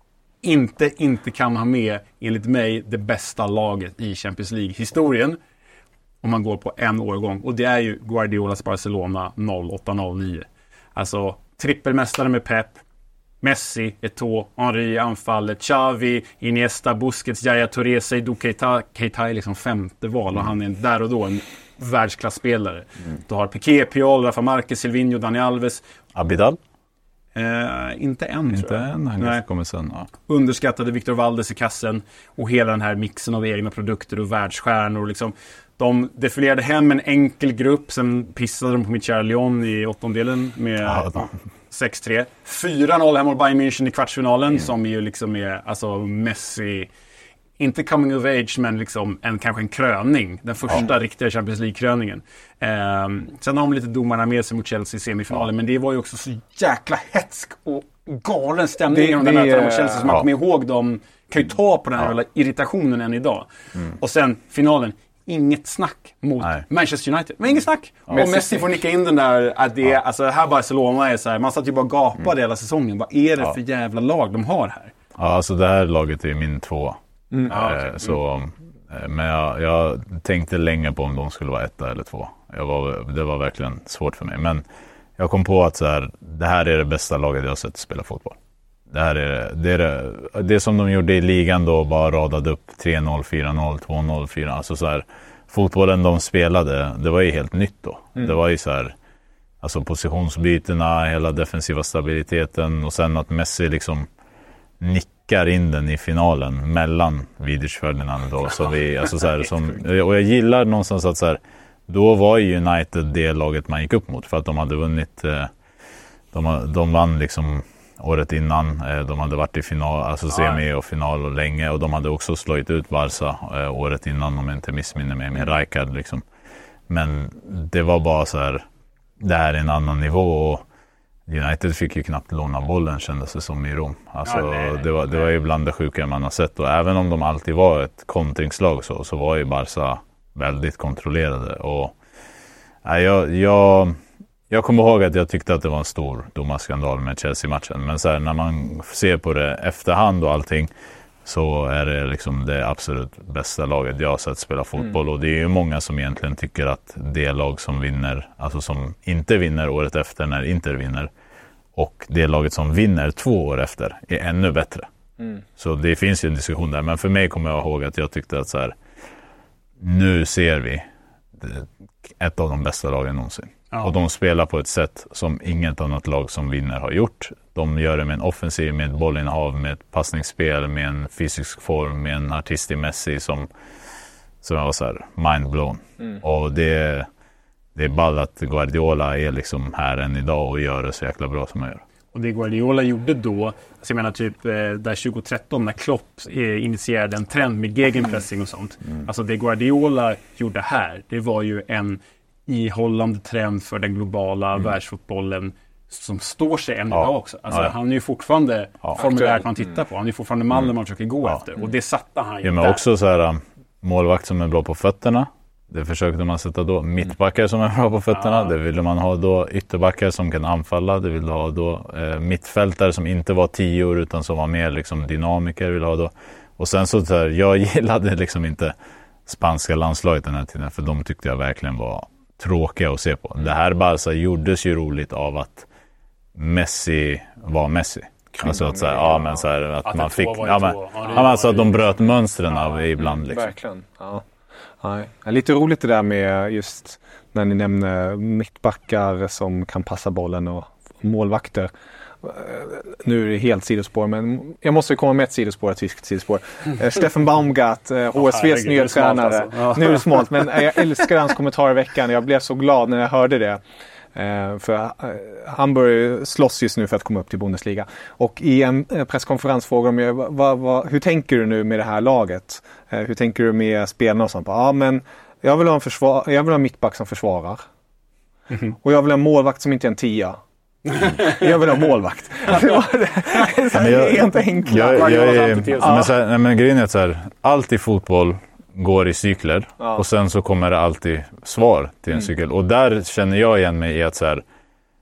inte, inte kan ha med, enligt mig, det bästa laget i Champions League-historien. Om man går på en årgång. Och det är ju Guardiolas Barcelona noll åtta noll nio. Alltså, trippelmästare med Pep. Messi, Eto'o, Henry i anfallet, Xavi, Iniesta, Busquets, Yaya Touré, Seydou Keita. Keita är liksom femte val och mm. han är där och då en världsklasspelare. Mm. Du har Piqué, Puyol, Rafa Marquez, Silvinho, Dani Alves. Abidal? Eh, inte än, Inte än, han Nej. kommer sen. Ja. Underskattade Victor Valdes i kassen och hela den här mixen av egna produkter och världsstjärnor. Liksom. De defilerade hem en enkel grupp, sen pissade de på mitt kära Lyon i åttondelen med... Ja, sex tre. fyra noll hemma mot Bayern München i kvartsfinalen mm. som ju liksom är alltså Messi, inte coming of age, men liksom en, kanske en kröning. Den första ja. riktiga Champions League-kröningen. Um, sen har de lite domarna med sig mot Chelsea i semifinalen, ja. men det var ju också så jäkla hetsk och galen stämning i de där mötena mot Chelsea, så man ja. kommer ihåg dem, kan ju ta på den här ja. irritationen än idag. Mm. Och sen finalen, inget snack mot Nej. Manchester United. Men inget snack. Ja, och Messi, Messi får nicka in den där att det, ja. alltså här Barcelona är så här, man satt ju bara gapade mm. hela säsongen. Vad är det ja. för jävla lag de har här? Ja, alltså det här laget är min två. Mm. Ja, eh, så, men jag, jag tänkte länge på om de skulle vara etta eller två. Jag var, det var verkligen svårt för mig. Men jag kom på att så här, det här är det bästa laget jag har sett spela fotboll. Det här är det, är det, det som de gjorde i ligan då, bara radade upp tre noll, fyra noll, två noll, fyra. Alltså så här, fotbollen de spelade, det var ju helt nytt då. Mm. Det var ju så här, alltså positionsbytena, hela defensiva stabiliteten, och sen att Messi liksom nickar in den i finalen mellan Vidic Ferdinand då, så vi, alltså så här, som, och jag gillar någonstans att så här, då var ju United det laget man gick upp mot, för att de hade vunnit, de, de vann liksom året innan. Eh, de hade varit i final, alltså semi och final och länge. Och de hade också slagit ut Barca eh, året innan, om jag inte missminner mig, med Rijkaard liksom. Men det var bara så här, det här är en annan nivå, och United fick ju knappt låna bollen, kändes det som, i Rom. Alltså, ja, nej, nej, det, var, det var ju bland det sjuka man har sett. Och även om de alltid var ett kontringslag så, så var ju Barca väldigt kontrollerade. Och nej, jag, jag, jag kommer ihåg att jag tyckte att det var en stor domarskandal med Chelsea-matchen. Men så här, när man ser på det efterhand och allting, så är det liksom det absolut bästa laget jag har sett spela fotboll. Mm. Och det är ju många som egentligen tycker att det lag som vinner, alltså som inte vinner året efter när Inter vinner, och det laget som vinner två år efter är ännu bättre. Mm. Så det finns ju en diskussion där. Men för mig kommer jag ihåg att jag tyckte att så här, nu ser vi ett av de bästa lagen någonsin. Ja. Och de spelar på ett sätt som inget annat lag som vinner har gjort. De gör det med en offensiv, med ett bollinnehav, med ett passningsspel, med en fysisk form, med en artistisk Messi som, som var så här mindblown. Mm. Och det, det är bara att Guardiola är liksom här än idag och gör det så jäkla bra som han gör. Och det Guardiola gjorde då, alltså jag menar typ där tjugo tretton när Klopp initierade en trend med gegenpressing och sånt. Mm. Alltså det Guardiola gjorde här, det var ju en ihållande trend för den globala mm. världsfotbollen som står sig än idag ja. också. Alltså, ja. Han är ju fortfarande ja. formulärt man tittar på. Han är ju fortfarande mallen mm. man försöker gå ja. efter. Och det satte han ju ja, men där. Också så här, målvakt som är bra på fötterna. Det försökte man sätta då. Mittbackar som är bra på fötterna. Ja. Det ville man ha då. Ytterbackar som kan anfalla. Det ville ha då. Eh, mittfältare som inte var tio år utan som var mer liksom dynamiker. Vill ha då. Och sen så, så här, jag gillade liksom inte spanska landslaget den här tiden. För de tyckte jag verkligen var tråkiga att se på. Det här Barca gjordes ju roligt av att Messi var Messi. Alltså att, så här, ja, men så här, att, att man fick ja, men, ja, men alltså att de bröt mönstren av ja, ibland liksom. Verkligen. Ja. Ja, lite roligt det där med just när ni nämner mittbackar som kan passa bollen och målvakter. Nu är det helt sidospår, men jag måste komma med ett sidospår, ett tyskt sidospår. Steffen Baumgart, H S V:s nyhetstränare. Alltså. Ja. Nu är det smalt, men jag älskar hans kommentar i veckan. Jag blev så glad när jag hörde det. Eh, för eh, Hamburg slåss just nu för att komma upp till Bundesliga. Och i en eh, presskonferens frågar de va, va, va, hur tänker du nu med det här laget? Eh, hur tänker du med spelarna och sånt? Ja, men jag vill ha en försvar, jag vill ha en mittback som försvarar. Mm-hmm. Och jag vill ha en målvakt som inte är en tia. Jag vill ha målvakt. Alltså, det är jag, inte enkelt. Jag, jag, jag, jag, ja. men, så här, nej, men grejen är att så här, allt i fotboll går i cykler ja. och sen så kommer det alltid svar till en mm. cykel. Och där känner jag igen mig i att så här,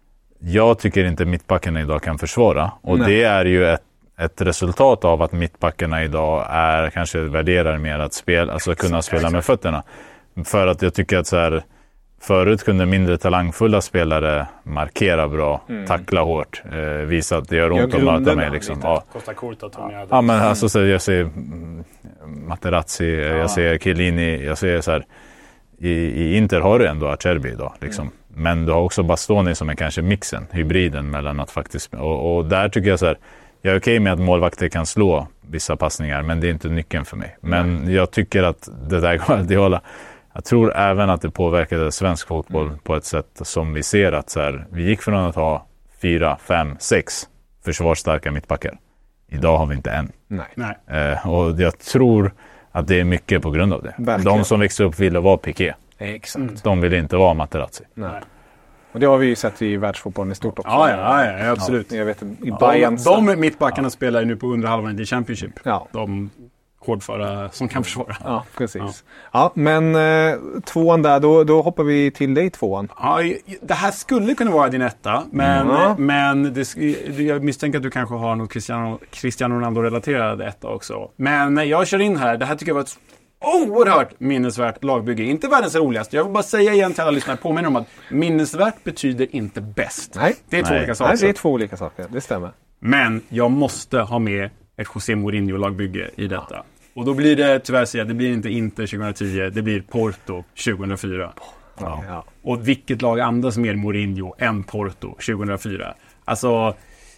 jag tycker inte mittbackarna idag kan försvara. Och nej. det är ju ett, ett resultat av att mittbackarna idag är kanske värderar mer att spela, alltså kunna spela med fötterna. För att jag tycker att så här, förut kunde mindre talangfulla spelare markera bra, mm. tackla hårt, eh, visa att det gör ont att möta mig. Liksom. Ja. Kostar coolt att ta ja, men alltså, så jag ser mm, Materazzi, ja. jag ser Chiellini, jag ser så här, i, i Inter har du ändå Acerbi idag. Liksom. Mm. Men du har också Bastoni som är kanske mixen, hybriden mellan att faktiskt, och, och där tycker jag så här, jag är okej med att målvakter kan slå vissa passningar, men det är inte nyckeln för mig. Men mm. jag tycker att det där Guardiola, jag tror även att det påverkade svensk fotboll mm. på ett sätt som vi ser att så här, vi gick från att ha fyra, fem, sex försvarsstarka mittbackar. Idag har vi inte en. Nej. Nej. Eh, och jag tror att det är mycket på grund av det. Verkligen. De som växte upp ville vara Piqué. Exakt. Mm. De ville inte vara Materazzi. Nej. Och det har vi ju sett i världsfotbollen i stort också. Ja, ja, ja, ja absolut. Ja, jag vet, i Bayern de, de mittbackarna ja. spelar ju nu på underhalvan i Championship. Ja. De hårdföra som kan försvara. Ja, precis. Ja, ja men eh, tvåan där, då, då hoppar vi till dig tvåan. Ja, det här skulle kunna vara din etta, men, mm. men det, jag misstänker att du kanske har något Cristiano, Cristiano Ronaldo-relaterad etta också. Men jag kör in här, det här tycker jag var ett oerhört minnesvärt lagbygge. Inte världens roligaste. Jag vill bara säga igen till alla lyssnare, påminner om att minnesvärt betyder inte bäst. Nej. Det är två Nej. olika saker. Nej, det är två olika saker, det stämmer. Men jag måste ha med ett José Mourinho-lagbygge i detta. Ja. Och då blir det, tyvärr säga, det blir inte Inter tjugohundratio, det blir Porto tjugohundrafyra. Ja. Ja. Och vilket lag andas mer Mourinho än Porto tjugohundrafyra? Alltså,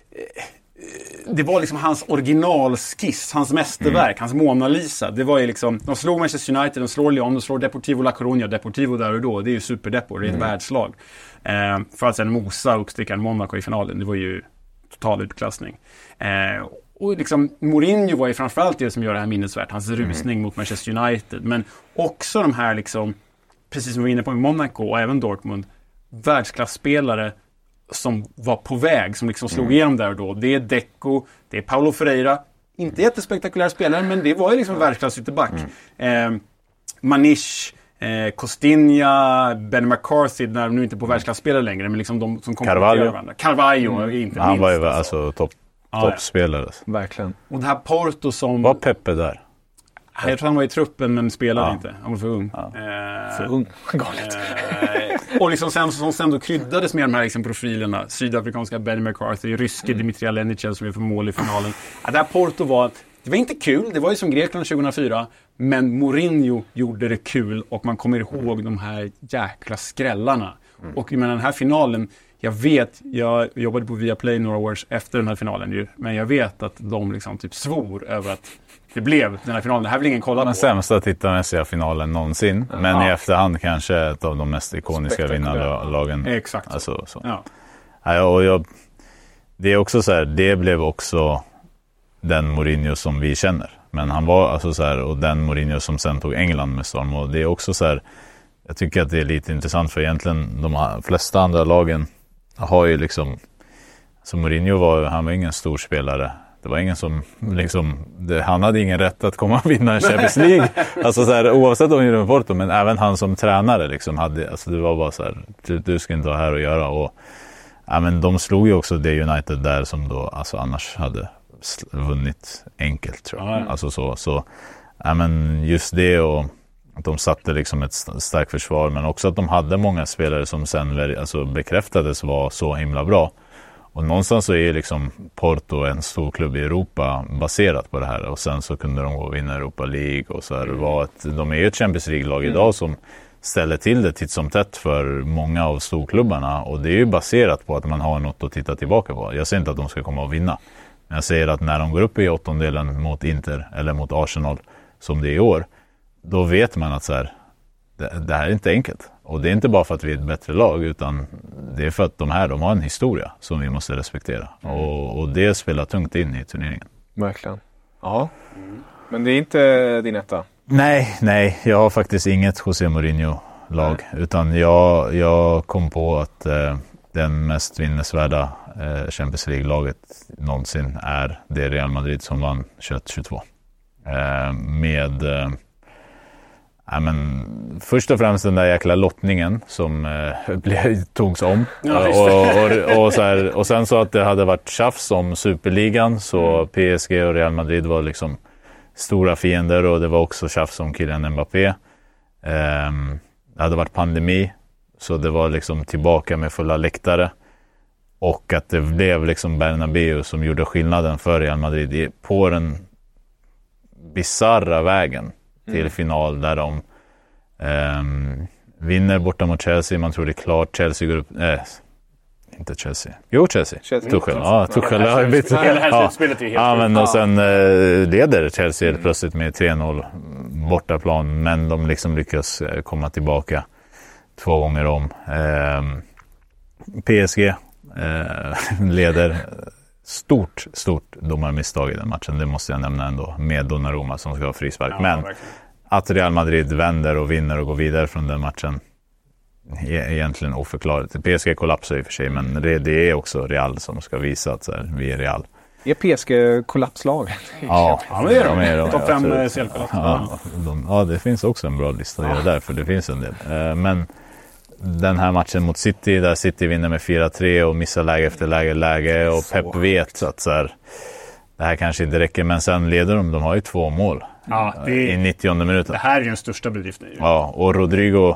det var liksom hans originalskiss, hans mästerverk, mm. hans Mona Lisa. Det var ju liksom, de slog Manchester United, de slår Lyon, de slår Deportivo La Coruña, Deportivo där och då, det är ju superdepor, det är ett mm. världslag. Eh, för att sen mosa och sticka en Monaco i finalen, det var ju total utklassning. Eh, och liksom Mourinho var ju framförallt det som gör det här minnesvärt, hans rusning mm. mot Manchester United, men också de här liksom, precis som vi var inne på i Monaco och även Dortmund, världsklasspelare som var på väg, som liksom slog mm. igenom där och då. Det är Deco, det är Paulo Ferreira, inte jättespektakulär spelare, men det var ju liksom världsklass ytterback. Mm. Eh, Manish, eh, Costinha, Ben McCarthy, när de nu inte på världsklasspelare längre, men liksom de som kom på varandra. Carvalho, mm. inte Han minst. var ju alltså topp ja, toppspelare. Ja. Verkligen. Och det här Porto som... Var Pepe där? Jag tror han var i truppen men spelade ja. inte. Han var för ung. Ja. Eh, för ung? Galet. Eh, och liksom sen, som sen då kryddades med de här liksom profilerna. Sydafrikanska Ben McCarthy, ryske mm. Dimitri Alenicev som är för mål i finalen. Ja, det här Porto var... Det var inte kul, det var ju som Grekland tjugohundrafyra, men Mourinho gjorde det kul och man kommer ihåg de här jäkla skrällarna. Mm. Och med den här finalen, jag vet, jag jobbade på Viaplay några år efter den här finalen ju, men jag vet att de liksom typ svor över att det blev den här finalen. Det här vill ingen kolla på. Den sämsta tittarmässiga finalen någonsin, ja. men ja. i efterhand kanske ett av de mest ikoniska vinnarlagen. Exakt. Alltså, så. Ja. Ja, och jag, det är också så här, det blev också den Mourinho som vi känner. Men han var alltså så här, och den Mourinho som sen tog England med storm. Och det är också så här, jag tycker att det är lite intressant för egentligen de flesta andra lagen har ju liksom, så Mourinho var, han var ingen stor spelare. Det var ingen som liksom, det, han hade ingen rätt att komma och vinna en Champions League. Alltså så här, oavsett om han gjorde med Porto, men även han som tränare liksom hade, alltså det var bara så här, du, du ska inte ha här att göra. Och ja, men de slog ju också det United där som då alltså annars hade vunnit enkelt, tror jag. Ja. Alltså så, så ja, men just det, och att de satte liksom ett starkt försvar, men också att de hade många spelare som sen alltså bekräftades var så himla bra. Och någonstans så är ju liksom Porto en stor klubb i Europa baserat på det här, och sen så kunde de gå och vinna Europa League och så här, var ett, de är ju ett Champions League-lag idag mm. som ställer till det titt som tätt för många av storklubbarna, och det är ju baserat på att man har något att titta tillbaka på. Jag säger inte att de ska komma och vinna, men jag säger att när de går upp i åttondelen mot Inter eller mot Arsenal som det är i år, då vet man att så här, det, det här är inte enkelt. Och det är inte bara för att vi är ett bättre lag, utan det är för att de här, de har en historia som vi måste respektera. Mm. Och, och det spelar tungt in i turneringen. Verkligen. Ja. Mm. Men det är inte din etta? Nej, nej. Jag har faktiskt inget José Mourinho-lag. Nej. Utan jag, jag kom på att eh, den mest vinnesvärda eh, Champions League-laget någonsin är det Real Madrid som vann tjugoett tjugotvå. Eh, med... Eh, Ja, men först och främst den där jäkla lottningen som eh, blev, togs om. Ja, och, och, och, så här, och sen så att det hade varit tjafs om Superligan, så mm. P S G och Real Madrid var liksom stora fiender, och det var också tjafs om Kylian Mbappé. Eh, det hade varit pandemi, så det var liksom tillbaka med fulla läktare. Och att det blev liksom Bernabéu som gjorde skillnaden för Real Madrid på den bizarra vägen till mm. final där de um, vinner borta mot Chelsea. Man tror det är klart. Chelsea går upp... Nej, inte Chelsea. Jo, Chelsea. Chelsea. Tuchel. Ja, Tuchel har bytt. Ja, ja, men och sen uh, leder Chelsea mm. plötsligt med tre noll bortaplan. Men de liksom lyckas komma tillbaka två gånger om. Um, P S G uh, leder... Stort, stort domarmisstag i den matchen. Det måste jag nämna ändå. Med Donnarumma som ska ha frispark. Ja, men verkligen. Att Real Madrid vänder och vinner och går vidare från den matchen är egentligen oförklarligt. P S G kollapsar i och för sig, men det, det är också Real som ska visa att så här, vi är Real. Är P S G kollapslag? Ja, ja, det är de. de, de Topp fem selkollaps. Ja, de, ja, det finns också en bra lista ja. där, för det finns en del. Men den här matchen mot City, där City vinner med fyra tre och missar läge efter läge, läge och så. Pep vet att så här, det här kanske inte räcker, men sen leder de, de har ju två mål ja, det, i nittionde minuten. Det här är ju den största bedriften. Ja, och Rodrigo,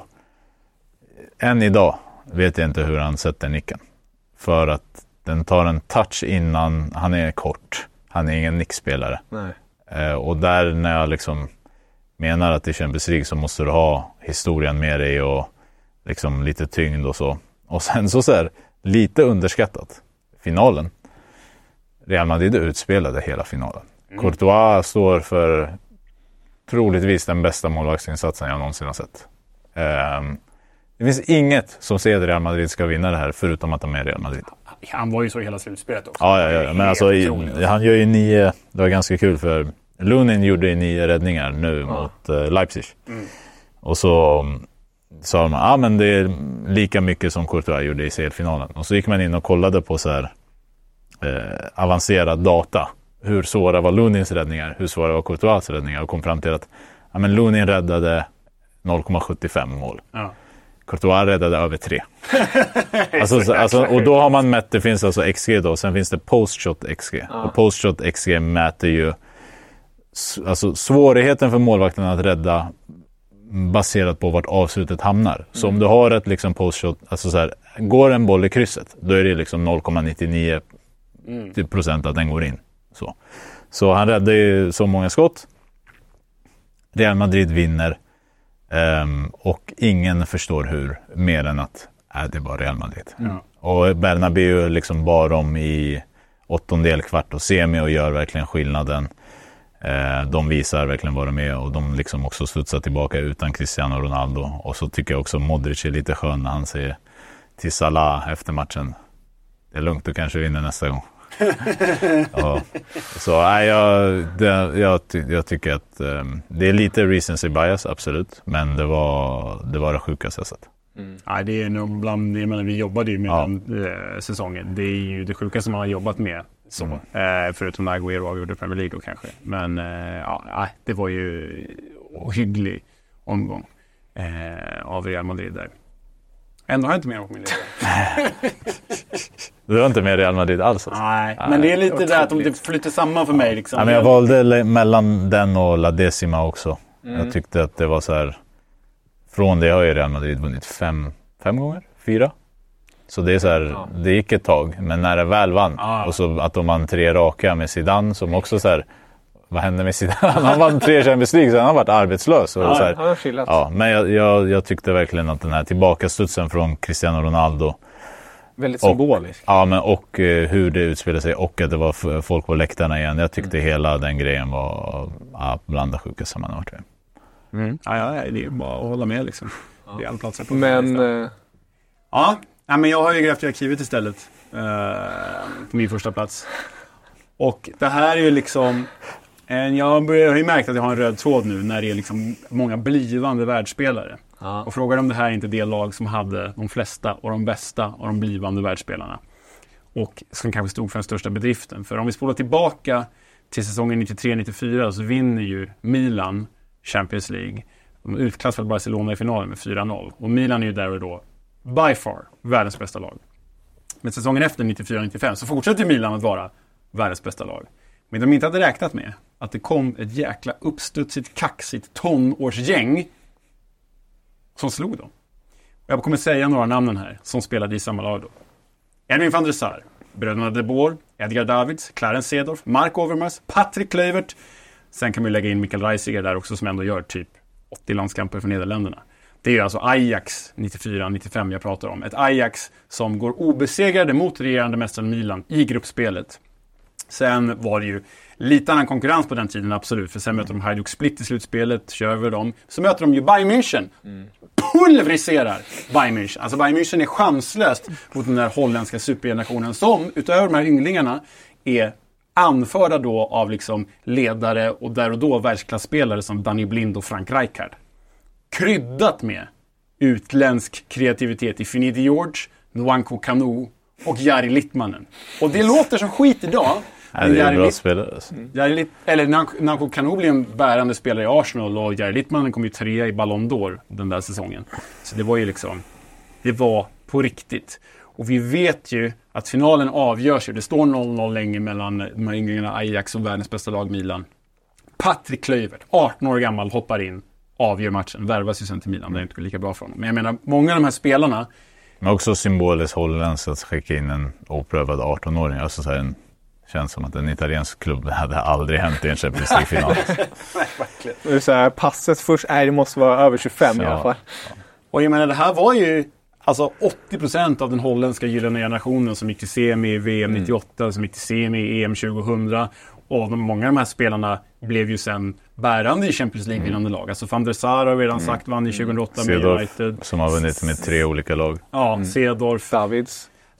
än idag vet jag inte hur han sätter nicken. För att den tar en touch innan, han är kort, han är ingen nickspelare. Nej. Eh, och där när jag liksom menar att det är Champions League så måste du ha historien med dig och liksom lite tyngd och så. Och sen så, så här, lite underskattat. Finalen. Real Madrid utspelade hela finalen. Mm. Courtois står för troligtvis den bästa målvaktsinsatsen jag någonsin har sett. Um, det finns inget som säger att Real Madrid ska vinna det här förutom att de är Real Madrid. Han var ju så i hela slutspelet också. Ja, ja, ja. Men alltså, i, han gör ju nio... Det var ganska kul för Lunin gjorde ju nio räddningar nu ja. mot uh, Leipzig. Mm. Och så um, sa man, ja ah, men det är lika mycket som Courtois gjorde i C L-finalen. Och så gick man in och kollade på så här eh, avancerad data. Hur svåra var Lunins räddningar? Hur svåra var Courtois räddningar? Och kom fram till att ja, men Lunin räddade noll komma sjuttiofem mål. Ja. Courtois räddade över tre. alltså, alltså, och då har man mätt, det finns alltså X G då, sen finns det post-shot X G. Ja. Och post-shot X G mäter ju alltså, svårigheten för målvakten att rädda baserat på vart avslutet hamnar. Mm. Så om du har ett liksom post-shot, alltså så här, går en boll i krysset, då är det liksom noll komma nittionio mm. procent att den går in. Så, så han räddade ju så många skott. Real Madrid vinner. Um, och ingen förstår hur, mer än att äh, det var Real Madrid. Mm. Och Bernabéu liksom bar dem i åttondel, kvart och semi och gör verkligen skillnaden. Uh, de visar verkligen vad de är och de liksom också studsar tillbaka utan Cristiano Ronaldo. Och så tycker jag också Modric är lite skön när han säger till Salah efter matchen: det är lugnt, du kanske vinner nästa gång. Ja. Så nej, jag, det, jag, jag tycker att um, det är lite recency bias, absolut, men det var det var det sjukaste jag sett. Mm. Nej, det är nog bland, jag menar, vi jobbade ju med ja. den äh, säsongen. Det är ju det sjukaste man har jobbat med så, mm. äh, förutom när Agüero avgjorde Premier League då kanske. Men äh, ja, det var ju ohygglig omgång äh, av Real Madrid där. Ändå har jag inte med på min lista. Du har inte med Real Madrid alls? Alltså. Nej, men det är lite det där att de flyter samman för mig. Liksom. Ja, men jag valde mellan den och La Decima också. Mm. Jag tyckte att det var så här... Från det har ju Real Madrid vunnit fem, fem gånger? Fyra? Så det är så här, ja. Det gick ett tag. Men när det väl vann, ja. Och så att de vann tre raka med Zidane som också så här... Vad hände med Zidane? Han vann tre Champions League så han har varit arbetslös. Och ja, så här, han har skillat. Ja, men jag, jag, jag tyckte verkligen att den här tillbakastudsen från Cristiano Ronaldo... Väldigt symbolisk. Och, ja, men och uh, hur det utspelade sig och att det var f- folk på läktarna igen. Jag tyckte mm. hela den grejen var ja, bland det sjukaste man har varit med. Mm. Ja, ja, det är bara att hålla med liksom. Ja. Det är alla platser på. Men... Uh... Ja, ja, men jag har ju grävt i arkivet istället. Uh, på min första plats. Och det här är ju liksom... En, jag har ju märkt att jag har en röd tråd nu när det är liksom många blivande världsspelare. Ja. Och frågar om det här är inte det lag som hade de flesta och de bästa av de blivande världsspelarna. Och som kanske stod för den största bedriften. För om vi spolar tillbaka till säsongen nittiotre nittiofyra så vinner ju Milan Champions League. De utklassade Barcelona i finalen med fyra noll. Och Milan är ju där och då by far världens bästa lag. Men säsongen efter nittiofyra nittiofem så fortsätter Milan att vara världens bästa lag. Men de inte hade räknat med att det kom ett jäkla uppstudsigt, kaxigt tonårsgäng som slog dem. Jag kommer säga några namnen här som spelade i samma lag då. Edwin van der Sar, bröderna De Boer, Edgar Davids, Clarence Seedorf, Mark Overmars, Patrick Kluivert. Sen kan vi lägga in Mikael Reisiger där också som ändå gör typ åttio landskamper för Nederländerna. Det är alltså Ajax nittiofyra nittiofem jag pratar om. Ett Ajax som går obesegrade mot regerande mästaren Milan i gruppspelet. Sen var det ju lite annan konkurrens på den tiden, absolut. För sen möter de Hajduk Split i slutspelet, kör över dem. Så möter de ju Bayern München. Mm. Pulveriserar Bayern München. Alltså Bayern München är chanslöst mot den där holländska supergenerationen som, utöver de här ynglingarna, är anförda då av liksom ledare och där och då världsklasspelare som Danny Blind och Frank Rijkaard. Kryddat med utländsk kreativitet i Finidi George, Nwankwo Kanu och Jari Littmannen. Och det låter som skit idag. Ja, det är en bra Litt- spelare. Alltså. Jari, eller Nwankwo Kanu blev en bärande spelare i Arsenal och Jari Littmannen kom ju trea i Ballon d'Or den där säsongen. Så det var ju liksom, det var på riktigt. Och vi vet ju att finalen avgörs ju. Det står noll noll länge mellan de här ynglingarna Ajax och världens bästa lag Milan. Patrick Kluivert, arton år gammal, hoppar in, avgör matchen, värvas ju sen till Milan. Det är inte lika bra för honom. Men jag menar, många av de här spelarna... Men också symboliskt holländskt att skicka in en oprövad arton-åring. Alltså så här en, känns som att en italiensk klubb hade aldrig hänt i en Champions League-final. Nej, verkligen. Det är så här, passet först, nej, det måste vara över tjugofem ja. I alla fall. Ja. Och jag menar, det här var ju alltså åttio procent av den holländska gyllene generationen som gick till semi i V M nittioåtta, mm. som gick till semi i E M tjugohundra. Och de, många av de här spelarna blev ju sen bärande i Champions League-vinnande mm. lag. Alltså Van der Sar har redan sagt vann i tjugohundraåtta med Seedorf, United. Som har vunnit med tre olika lag. Ja, mm. Seedorf. Davids.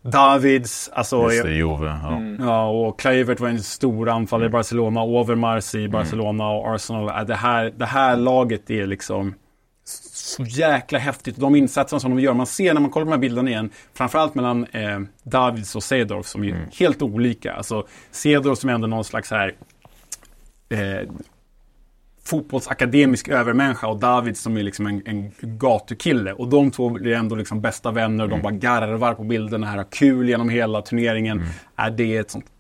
Davids, alltså... Just det, Juve, ja. Mm. Ja, och Kluivert var en stor anfallare i Barcelona, Overmars i Barcelona mm. och Arsenal. Det här, det här laget är liksom så jäkla häftigt. De insatser som de gör, man ser när man kollar på de här bilderna igen, framförallt mellan eh, Davids och Seedorf som är mm. helt olika. Alltså Seedorf som är ändå någon slags här eh, fotbollsakademisk övermänniska och David som är liksom en, en gatukille. Och de två blir ändå liksom bästa vänner. Mm. De bara garvar på bilderna här, har kul genom hela turneringen. Mm. Är det ett sånt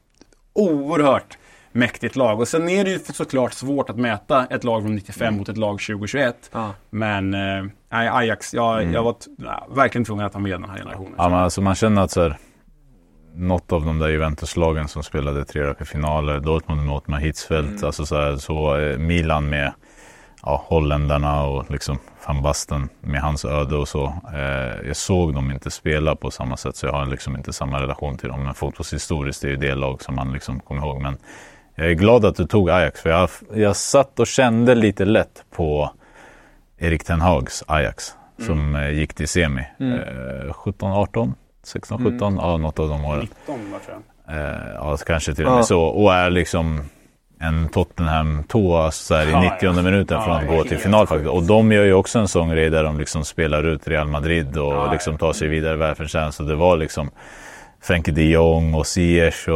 oerhört mäktigt lag. Och sen är det ju såklart svårt att mäta ett lag från nittiofem mm. mot ett lag tjugohundratjugoett. Ah. Men äh, Ajax, jag, mm. jag var t- nej, verkligen tvungen att ta med den här generationen. Ja, men alltså man känner att så här, något av de där Juventus-lagen som spelade tre raka finaler, Dortmund mot Hitzfeld, mm. alltså så, här, så Milan med ja, holländarna och liksom Van Basten med hans öde och så. Eh, jag såg dem inte spela på samma sätt, så jag har liksom inte samma relation till dem. Men fotbollshistoriskt är ju det lag som man liksom kommer ihåg. Men jag är glad att du tog Ajax, för jag, jag satt och kände lite lätt på Erik Ten Hags Ajax mm. som eh, gick till semi. Mm. Eh, sjutton arton sexton sjutton, mm. ja, något av de åren. nitton, vad tror jag. Eh, ja, kanske till och med ja. så. Och är liksom en Tottenham-tåa så här i ja, nittionde ja. minuten från ja, att gå till final faktiskt. Och de gör ju också en sån grej där de liksom spelar ut Real Madrid och ja, liksom tar sig vidare i världsförtjänst. Så det var liksom Frenkie de Jong och Ziyech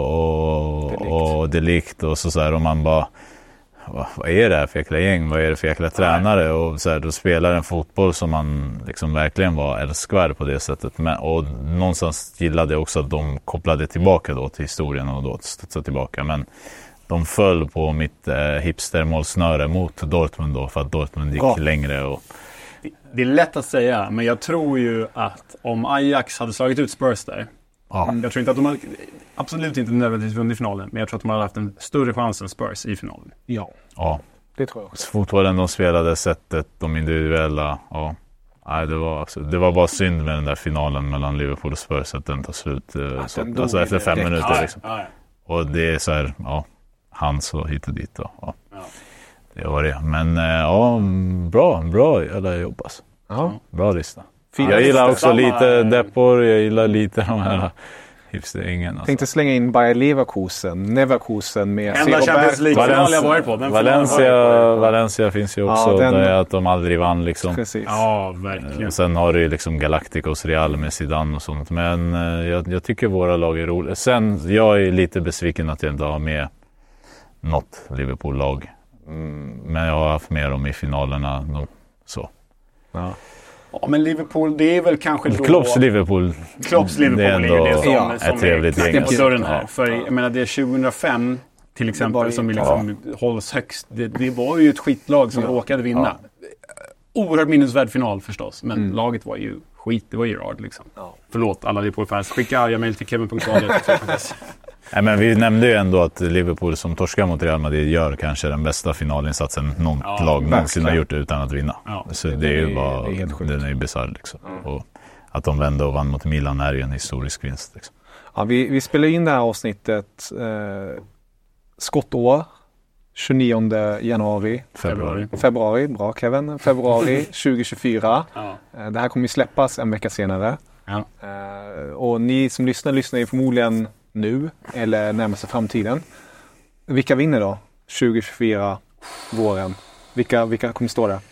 och, och, och De Ligt och så, så här. Och man bara, vad, vad är det här för jäkla gäng? Vad är det för jäkla tränare? Och så här, då spelar en fotboll som man liksom verkligen var älskvärd på det sättet. Men, och någonstans gillade jag också att de kopplade tillbaka då till historien och då studsade tillbaka. Men de föll på mitt eh, hipstermålsnöre mot Dortmund då, för att Dortmund gick ja. längre. Och... Det, det är lätt att säga, men jag tror ju att om Ajax hade slagit ut Spurs där, ja. jag tror inte att de hade, absolut inte nödvändigtvis vunnit finalen, men jag tror att de hade haft en större chans än Spurs i finalen. Ja, ja. det tror jag också. Fotbollen de spelade, sättet, de individuella, ja. Nej, det var, absolut, det var bara synd med den där finalen mellan Liverpool och Spurs att den tar slut eh, så, alltså efter fem det. minuter. Liksom. Ja, ja. Och det är så här, ja. Hans och hit och dit då. Ja. Ja. Det var det. Men ja, bra, bra eller jobbas. Ja. Bra lista. Fin jag gillar också lite Depor, jag gillar lite de här hipsterringen. Alltså. Tänkte slänga in Bayer Leverkusen, Neverkusen med enda Champions League-final jag varit på. Valencia, Valencia finns ju också, ja, den... där att de aldrig vann liksom. Precis. Ja, verkligen. Sen har du ju liksom Galacticos Real med Zidane och sånt. Men jag, jag tycker våra lag är roliga. Sen, jag är lite besviken att jag inte har med något Liverpool-lag. Mm, men jag har haft med dem i finalerna. Då, så. Ja. Ja, men Liverpool, det är väl kanske då... Klopps Liverpool. Klopps Liverpool är, ändå är det som, ja, som är trevligt är på dörren här. Ja. För jag menar, det är tjugohundrafem till exempel som liksom ja. hålls högst. Det, det var ju ett skitlag som ja. råkade vinna. Ja. Oerhört minnesvärd final förstås. Men mm. laget var ju skit. Det var ju rad liksom. Ja. Förlåt alla Liverpool-fans. Skicka arga mejl till kevin punkt radio. Nej, men vi nämnde ju ändå att Liverpool som torskar mot Real Madrid gör kanske den bästa finalinsatsen något ja, lag någonsin har gjort utan att vinna. Ja, så det, det är ju bara, det är helt sjukt. Den är ju bizarr liksom. Mm. Och att de vände och vann mot Milan är ju en historisk vinst liksom. Ja, vi, vi spelar in det här avsnittet eh, skottår tjugonionde januari. Februari. Februari, bra Kevin. Februari tjugohundratjugofyra. Ja. Eh, det här kommer ju släppas en vecka senare. Ja. Eh, och ni som lyssnar lyssnar ju förmodligen nu eller närmaste framtiden. Vilka vinner då? tjugohundratjugofyra våren. Vilka, vilka kommer stå där?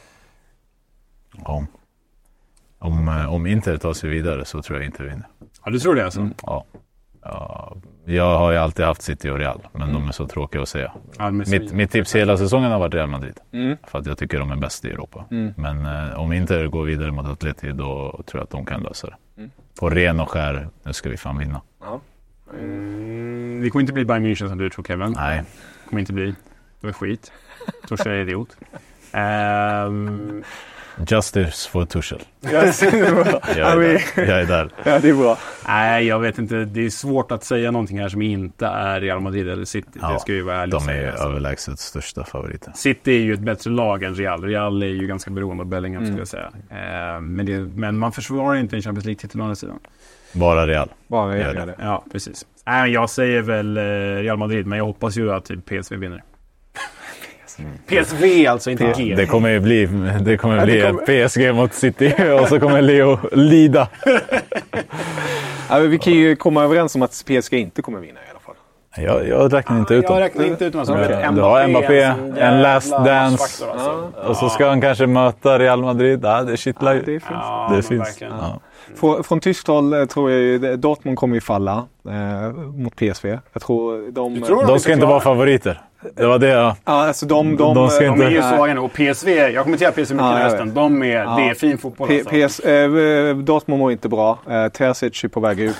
Ja. Om, om Inter tar sig vidare så tror jag inte vinner. Ja, du tror det alltså? Mm. Ja. ja. Jag har ju alltid haft City och Real, men mm. de är så tråkiga att säga. Ja, mitt, mitt tips hela säsongen har varit Real Madrid. Mm. För att jag tycker de är bäst i Europa. Mm. Men eh, om Inter går vidare mot Atleti, då tror jag att de kan lösa det. Mm. På ren och skär, nu ska vi fan vinna. Ja. Mm, det kommer inte bli Bayern München som du tror, Kevin. Nej. Det kommer inte bli. Det var skit. Torshäll är idiot. Um... Justice for Tuchel. Yes. jag, är där. jag är där. Ja, det är bra. Nej, jag vet inte. Det är svårt att säga någonting här som inte är Real Madrid eller City. Ja, det ska ju vara ärligt. De är alltså. överlägset största favoriter. City är ju ett bättre lag än Real. Real är ju ganska beroende av Bellingham, mm. skulle jag säga. Uh, men, det, men man försvarar inte en Champions League-titel å andra sidan. Bara Real. Bara Real. Gör det. Ja, precis. Äh, jag säger väl uh, Real Madrid, men jag hoppas ju att typ P S V vinner. P S V alltså, inte P- G. Det kommer ju bli, det kommer bli det kommer- P S G mot City och så kommer Leo lida. Ja, vi kan ju komma överens om att P S G inte kommer vinna i alla fall. Jag, jag räknar inte ut Jag dem. räknar inte ut dem som Okay. okay. Du har Mbappé, en, en last dance. matchfaktor, alltså. Och så ska han kanske möta Real Madrid. Ja, det kittlar ju. Ja, det finns. Ja, det men finns. verkligen. Ja. Från, från tyskt håll eh, tror jag ju Dortmund kommer ju falla eh, mot P S V. Jag tror de... Du tror De ska inte vara favoriter. Det var det jag... Ja, alltså de... De, De ska de inte- De är ju Nej. svaga nu. Och P S V, jag kommenterar P S V mycket Ja, i jag resten. vet. De är, Ja. det är fin fotboll. P- Alltså. P S, eh, Dortmund mår inte bra. Eh, Terzic är på väg ut.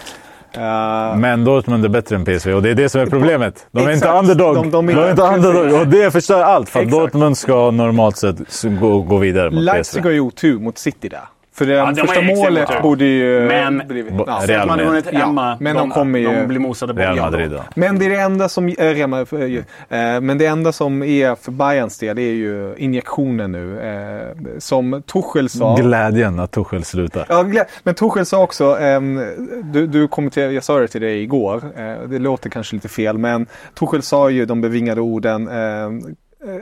Eh, Men Dortmund är bättre än P S V och det är det som är problemet. De är Exakt. inte underdog. De- De, de är är inte inte- underdog och det förstör allt. För att Exakt. Dortmund ska normalt sett gå, gå vidare mot P S Leipzig V. har ju otur mot City där. För det Ja, de har första ju extremt målet otur. borde ju... Men- blivit, Bo- ja. Så Real att man hade vunnit Madrid. hemma. Ja, men de kommer ju- de blir mosade bort. Real Ja, Madrid då. Men det är det enda som, äh, Real Madrid, eh, men det enda som är för Bayerns del är ju injektionen nu. Eh, som Tuchel sa. Glädjen att Tuchel slutar. Ja, glä- men Tuchel sa också, ehm, du, du kommenterade, jag sa det till dig igår, eh, det låter kanske lite fel, men Tuchel sa ju de bevingade orden ehm, eh,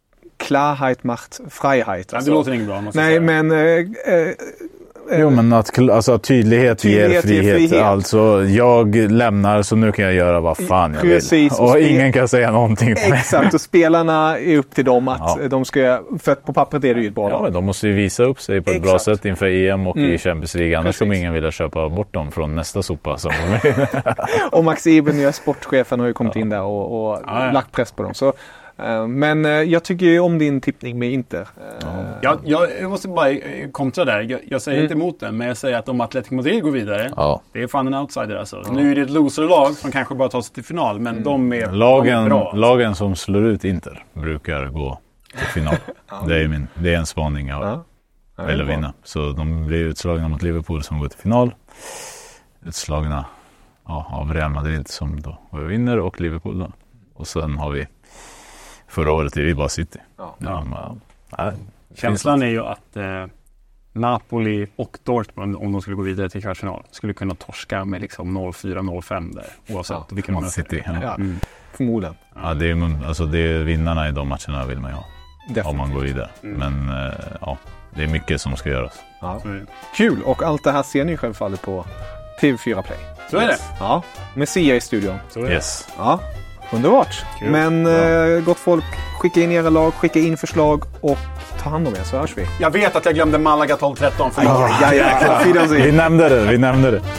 Klarheit macht Freiheit. det låter inget bra, måste jag Nej, säga. men eh, eh, Jo, men att kl- alltså, tydlighet, Tydlighet ger ger frihet. frihet. Alltså, jag lämnar så nu kan jag göra vad fan jag Precis, vill. och Och spe- ingen kan säga någonting till mig. exakt, och spelarna är upp till dem att Ja. de ska, för att på pappret är det ju ett bra Ja, lag. men de måste ju visa upp sig på ett bra Exakt. sätt inför E M och Mm. i Champions League. Annars Precis. kommer ingen vilja köpa bort dem från nästa sopa. Som de Och Max Iben, nya sportchefen, har ju kommit in där och, och Ja, ja. lagt press på dem. Så, eh, men eh, jag tycker ju om din tippning med Inter. Eh, Jag, jag, jag måste bara eh, kontra där. Jag, jag säger Mm. inte emot den, men jag säger att om Atletico Madrid går vidare, Ja. det är fan en outsider alltså. Nu är det ett loserlag som kanske bara tar sig till final, men de, är, de är Lagen, bra. Alltså. lagen som slår ut Inter brukar gå till final. Det är, min, det är en spaning jag Ja. Ja, det är vill bra. vinna. Så de blir utslagna mot Liverpool som går till final. Utslagna ja, av Real Madrid som då vinner och Liverpool då. Och sen har vi förra året är vi bara City. Ja. Ja, men, nej, Känslan är ju att eh, Napoli och Dortmund, om de skulle gå vidare till kvartsfinal, skulle kunna torska med liksom noll fyra noll fem där, oavsett Ja, vilken de mot möter. City. Ja. Ja, Mm. förmodligen. Ja, det är, alltså det är vinnarna i de matcherna vill man ju ha. Definitivt. Om man går vidare. Mm. Men eh, ja, det är mycket som ska göras. Ja. Så, Kul, och allt det här ser ni självfallet på T V fyra Play. så är det. Ja, med Sia i studion. Så är det. Yes. Ja, underbart. Kul. Men eh, gott folk, skicka in era lag, skicka in förslag och ta hand om er, så hörs vi. Jag vet att jag glömde Malaga tolv tretton. Förlåt. Ja, ja, ja. Vi nämnde det, vi nämnde det.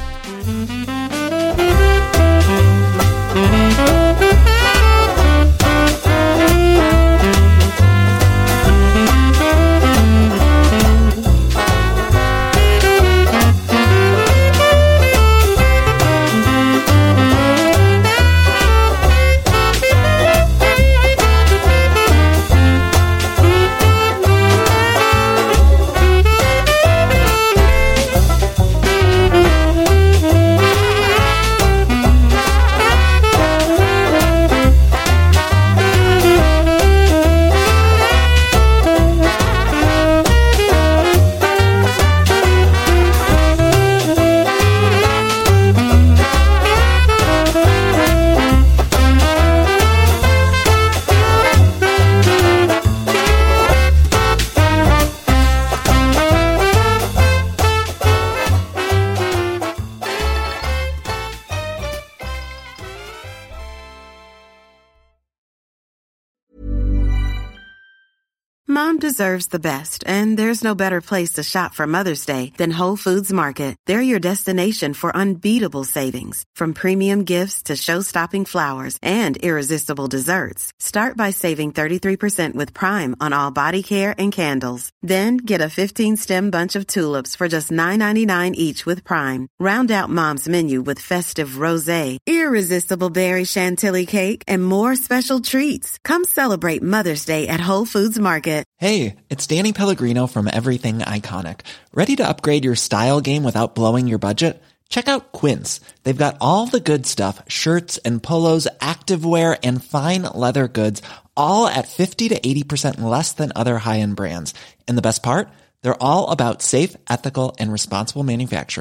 Mom deserves the best, and there's no better place to shop for Mother's Day than Whole Foods Market. They're your destination for unbeatable savings, from premium gifts to show-stopping flowers and irresistible desserts. Start by saving thirty-three percent with Prime on all body care and candles. Then get a fifteen-stem bunch of tulips for just nine ninety-nine each with Prime. Round out Mom's menu with festive rosé, irresistible berry chantilly cake, and more special treats. Come celebrate Mother's Day at Whole Foods Market. Hey, it's Danny Pellegrino from Everything Iconic. Ready to upgrade your style game without blowing your budget? Check out Quince. They've got all the good stuff, shirts and polos, activewear, and fine leather goods, all at fifty to eighty percent less than other high-end brands. And the best part? They're all about safe, ethical, and responsible manufacturing.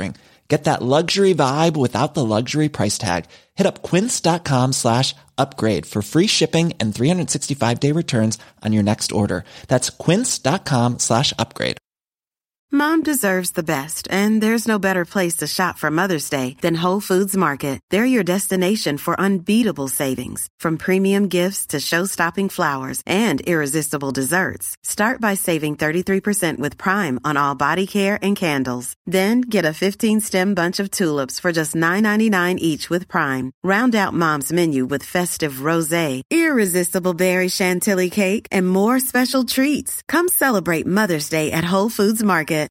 Get that luxury vibe without the luxury price tag. Hit up quince.com slash upgrade for free shipping and three sixty-five day returns on your next order. That's quince.com slash upgrade. Mom deserves the best, and there's no better place to shop for Mother's Day than Whole Foods Market. They're your destination for unbeatable savings, from premium gifts to show-stopping flowers and irresistible desserts. Start by saving thirty-three percent with Prime on all body care and candles. Then get a fifteen stem bunch of tulips for just nine ninety-nine each with Prime. Round out Mom's menu with festive rosé, irresistible berry chantilly cake, and more special treats. Come celebrate Mother's Day at Whole Foods Market.